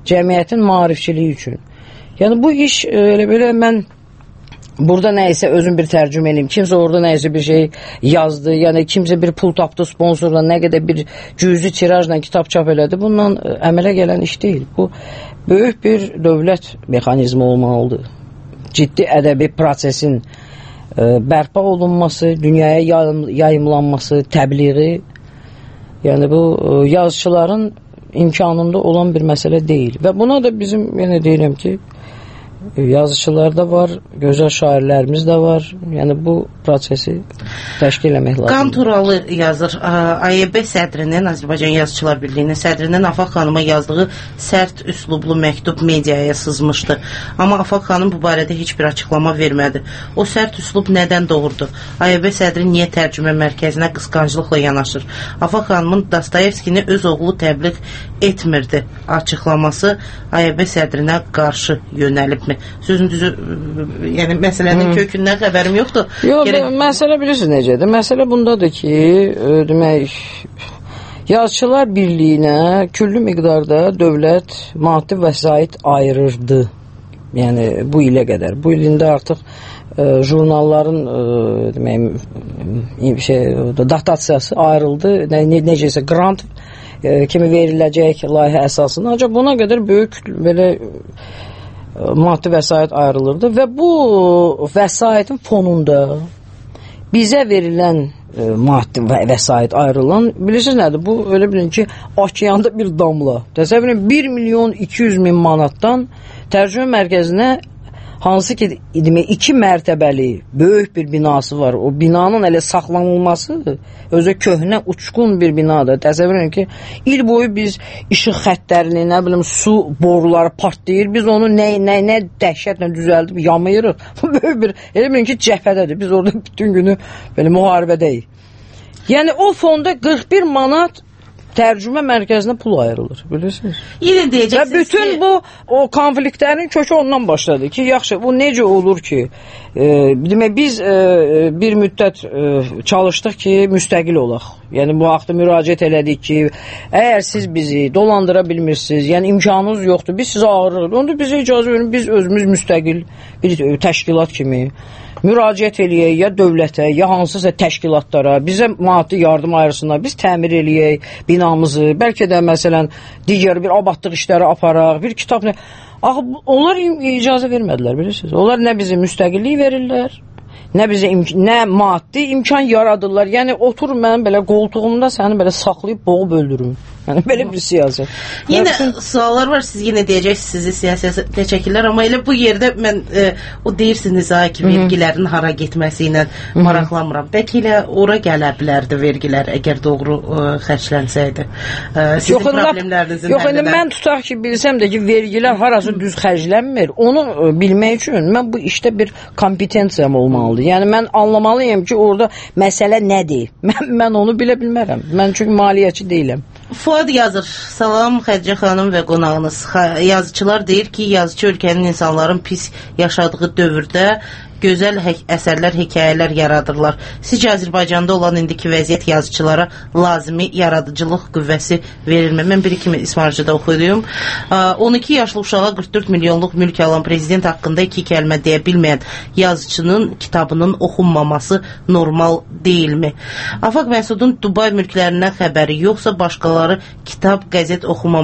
cəmiyyətin maarifçiliyi üçün. Yəni bu iş elə belə mən burada nəyisə özüm bir tərcümə edeyim. Kimsə orada nəyisə bir şey yazdı. Yəni kimsə bir pul tapdı sponsorla, nə qədər bir cüzi tirajla kitab çap elədi. Bundan əmələ gələn iş deyil. Bu böyük bir dövlət mexanizmi olmalıdır. Ciddi ədəbi prosesin bərpa olunması, dünyaya yayımlanması, təbliği. Yəni bu yazıçıların imkanında olan bir məsələ deyil. Və buna da bizim yenə deyirəm ki, yazıçılar da var, gözəl şairlərimiz də var. Yəni bu prosesi təşkil etmək lazımdır.
Qan Turalı yazır. AYB sədrinin, Azərbaycan Yazıçılar Birliyinin sədrinin Afaq xanıma yazdığı sərt üslublu məktub mediaya sızmışdı. Amma Afaq xanım bu barədə heç bir açıqlama vermədi. O sərt üslub nədən doğurdu? AYB sədri niyə tərcümə mərkəzinə qısqanclıqla yanaşır? Afaq xanımın Dostoyevskini öz oğlu təbliğ etmirdi açıqlaması AYB sədrinə qarşı yönəlibmi? Sözün düzü, yəni məsələnin kökündən xəbərim yoxdur.
Yox, məsələ bilirsiniz necədir? Məsələ bundadır ki, demək, Yazıçılar Birliyinə küllü miqdarda dövlət maddi vəsait ayırırdı. Yəni bu ilə qədər. Bu ilində artıq jurnalların demək, datasiyası ayrıldı. Necəsə grant kimi veriləcək layihə əsasında. Ancaq buna qədər böyük belə maddi vəsait ayrılırdı və bu vəsaitin fonunda bizə verilən maddi vəsait ayrılan, bilirsiniz nədir? Bu öyle bilin ki, okeanda bir damla. Təsəvvürün 1.200.000 manatdan tərcümə mərkəzinə hansı ki 2 mərtəbəli böyük bir binası var. O binanın elə saxlanılması özü köhnə uçqun bir binadır. Təsəvvür edin ki, il boyu biz işıq xəttlərini, nə bilim, su boruları partlayır. Biz onu nə dəhşətlə düzəldib yamayırıq. Bu böyük bir, elə bilin ki, cəbhədədir. Biz orada bütün günü belə müharibədəyik. Yəni o fonda 41 manat tərcümə mərkəzinə pul ayrılır, bilirsiniz?
Yine deyəcəksiniz
və bütün
ki,
bu o konfliktlərin kökü ondan başladı ki, yaxşı, bu necə olur ki, demək, biz bir müddət çalışdıq ki, müstəqil olaq. Yəni bu haqda müraciət elədik ki, əgər siz bizi dolandıra bilmirsiniz, yəni imkanınız yoxdur, biz sizə ağırıq, onda bizə icazə verin, biz özümüz müstəqil bir təşkilat kimi müraciət eləyək ya dövlətə, ya hansısa təşkilatlara, bizə maddi yardım ayırsınlar, biz təmir eləyək binamızı, bəlkə də məsələn digər bir abadlıq işləri aparaq, bir kitab. Axı onlar icazə vermədilər, bilirsiniz. Onlar nə bizə müstəqillik verirlər, nə bizə nə maddi imkan yaradırlar. Yəni otur mənim belə qoltuğumda səni belə saxlayıb boğub öldürürüm. Yəni belə bir siyasət.
Yenə suallar var, siz yenə deyəcəksiniz, sizi siyasətə çəkirlər, amma elə bu yerdə mən o deyirsiniz ki, vergilərin hara getməsi ilə maraqlanmıram. Bəlkə elə ora gələ bilərdi vergilər, əgər doğru xərclənsəydi. Sizin problemlərinizin
yox, mən tutaq ki, bilsəm də ki, vergilər harası düz xərclənmir. Onu bilmək üçün mən bu işdə bir kompetensiyam olmalıdır. Yəni mən anlamalıyım ki, orada məsələ nədir? Mən onu bilə bilmərəm. Mən çünki maliyyəçi deyiləm.
Fuad yazır, salam Xədicə xanım və qonağınız. Yazıçılar deyir ki, yazıcı ölkənin insanların pis yaşadığı dövrdə gözəl əsərlər, hekayələr yaradırlar. Sizcə Azərbaycanda olan indiki vəziyyət yazıçılara lazımi yaradıcılıq qüvvəsi verilmir? Mən biri kimi İsmailcədə oxuyum. 12 yaşlı uşağa 44 milyonluq mülk alan prezident haqqında 2 kəlmə deyə bilməyən yazıçının kitabının oxunmaması normal deyilmi? Afaq Məsudun Dubay mülklərindən xəbəri yoxsa başqaları kitab, qəzet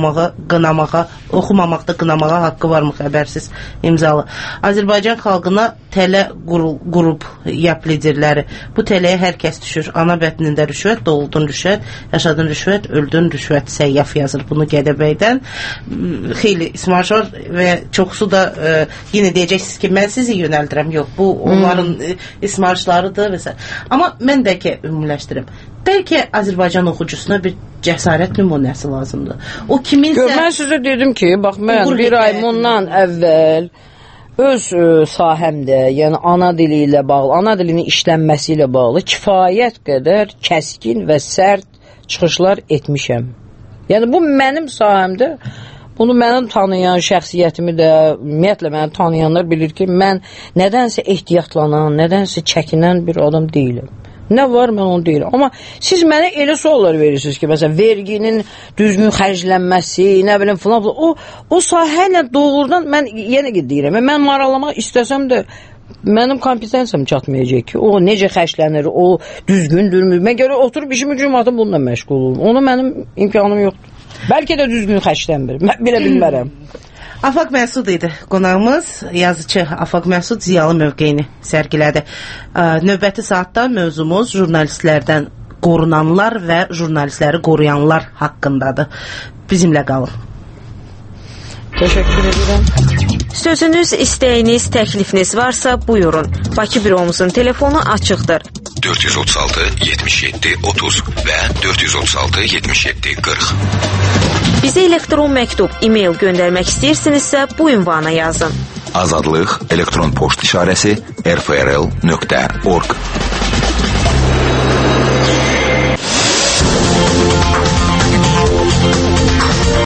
oxumamaqda qınamağa haqqı varmı, xəbərsiz? İmzalı. Azərbaycan xalqına tələ qrup yap liderləri. Bu tələyə hər kəs düşür. Ana bətnində rüşvət, doğuldun rüşvət, yaşadın rüşvət, öldün rüşvət, səyyaf yazır bunu Gədəbəydən. Xeyli ismarşlar və çoxsu da yenə deyəcəksiniz ki, mən sizi yönəldirəm. Yox, bu onların ismarşlarıdır və s. Amma mən bəlkə ümumiləşdirim. Bəlkə Azərbaycan oxucusuna bir cəsarət nümunəsi lazımdır. O kiminsə...
Mən sizə dedim ki, bax, mən bir ay bundan əvvəl öz sahəmdə, yəni ana dili ilə bağlı, ana dilinin işlənməsi ilə bağlı kifayət qədər kəskin və sərt çıxışlar etmişəm. Yəni bu mənim sahəmdə, bunu mənim tanıyan şəxsiyyətimi də, ümumiyyətlə məni tanıyanlar bilir ki, mən nədənsə ehtiyatlanan, nədənsə çəkinən bir adam deyiləm. Nə var, mən onu deyirəm. Amma siz mənə elə suallar verirsiniz ki, məsələn, verginin düzgün xərclənməsi, nə bilim filan, o sahə ilə doğrudan mən yenə deyirəm, mən maraqlamaq istəsəm də mənim kompetensiyam çatmayacaq ki, o necə xərclənir, o düzgündürmü? Mən görə oturub işimi cümatım bununla məşğul olum. Ona mənim imkanım yoxdur. Bəlkə də düzgün xərclənmir. Mən bilə bilmərəm.
Afaq Məsud idi qonağımız, yazıcı Afaq Məsud ziyalı mövqeyini sərgilədi. Növbəti saatda mövzumuz jurnalistlərdən qorunanlar və jurnalistləri qoruyanlar haqqındadır. Bizimlə qalın.
Təşəkkür edirəm.
Sözünüz, istəyiniz, təklifiniz varsa buyurun. Bakı büromuzun telefonu açıqdır.
436 77 30 və 436 77 40.
Bizə elektron məktub, e-mail göndərmək istəyirsinizsə bu ünvana yazın.
Azadlıq elektron poçt işarəsi rfrl.org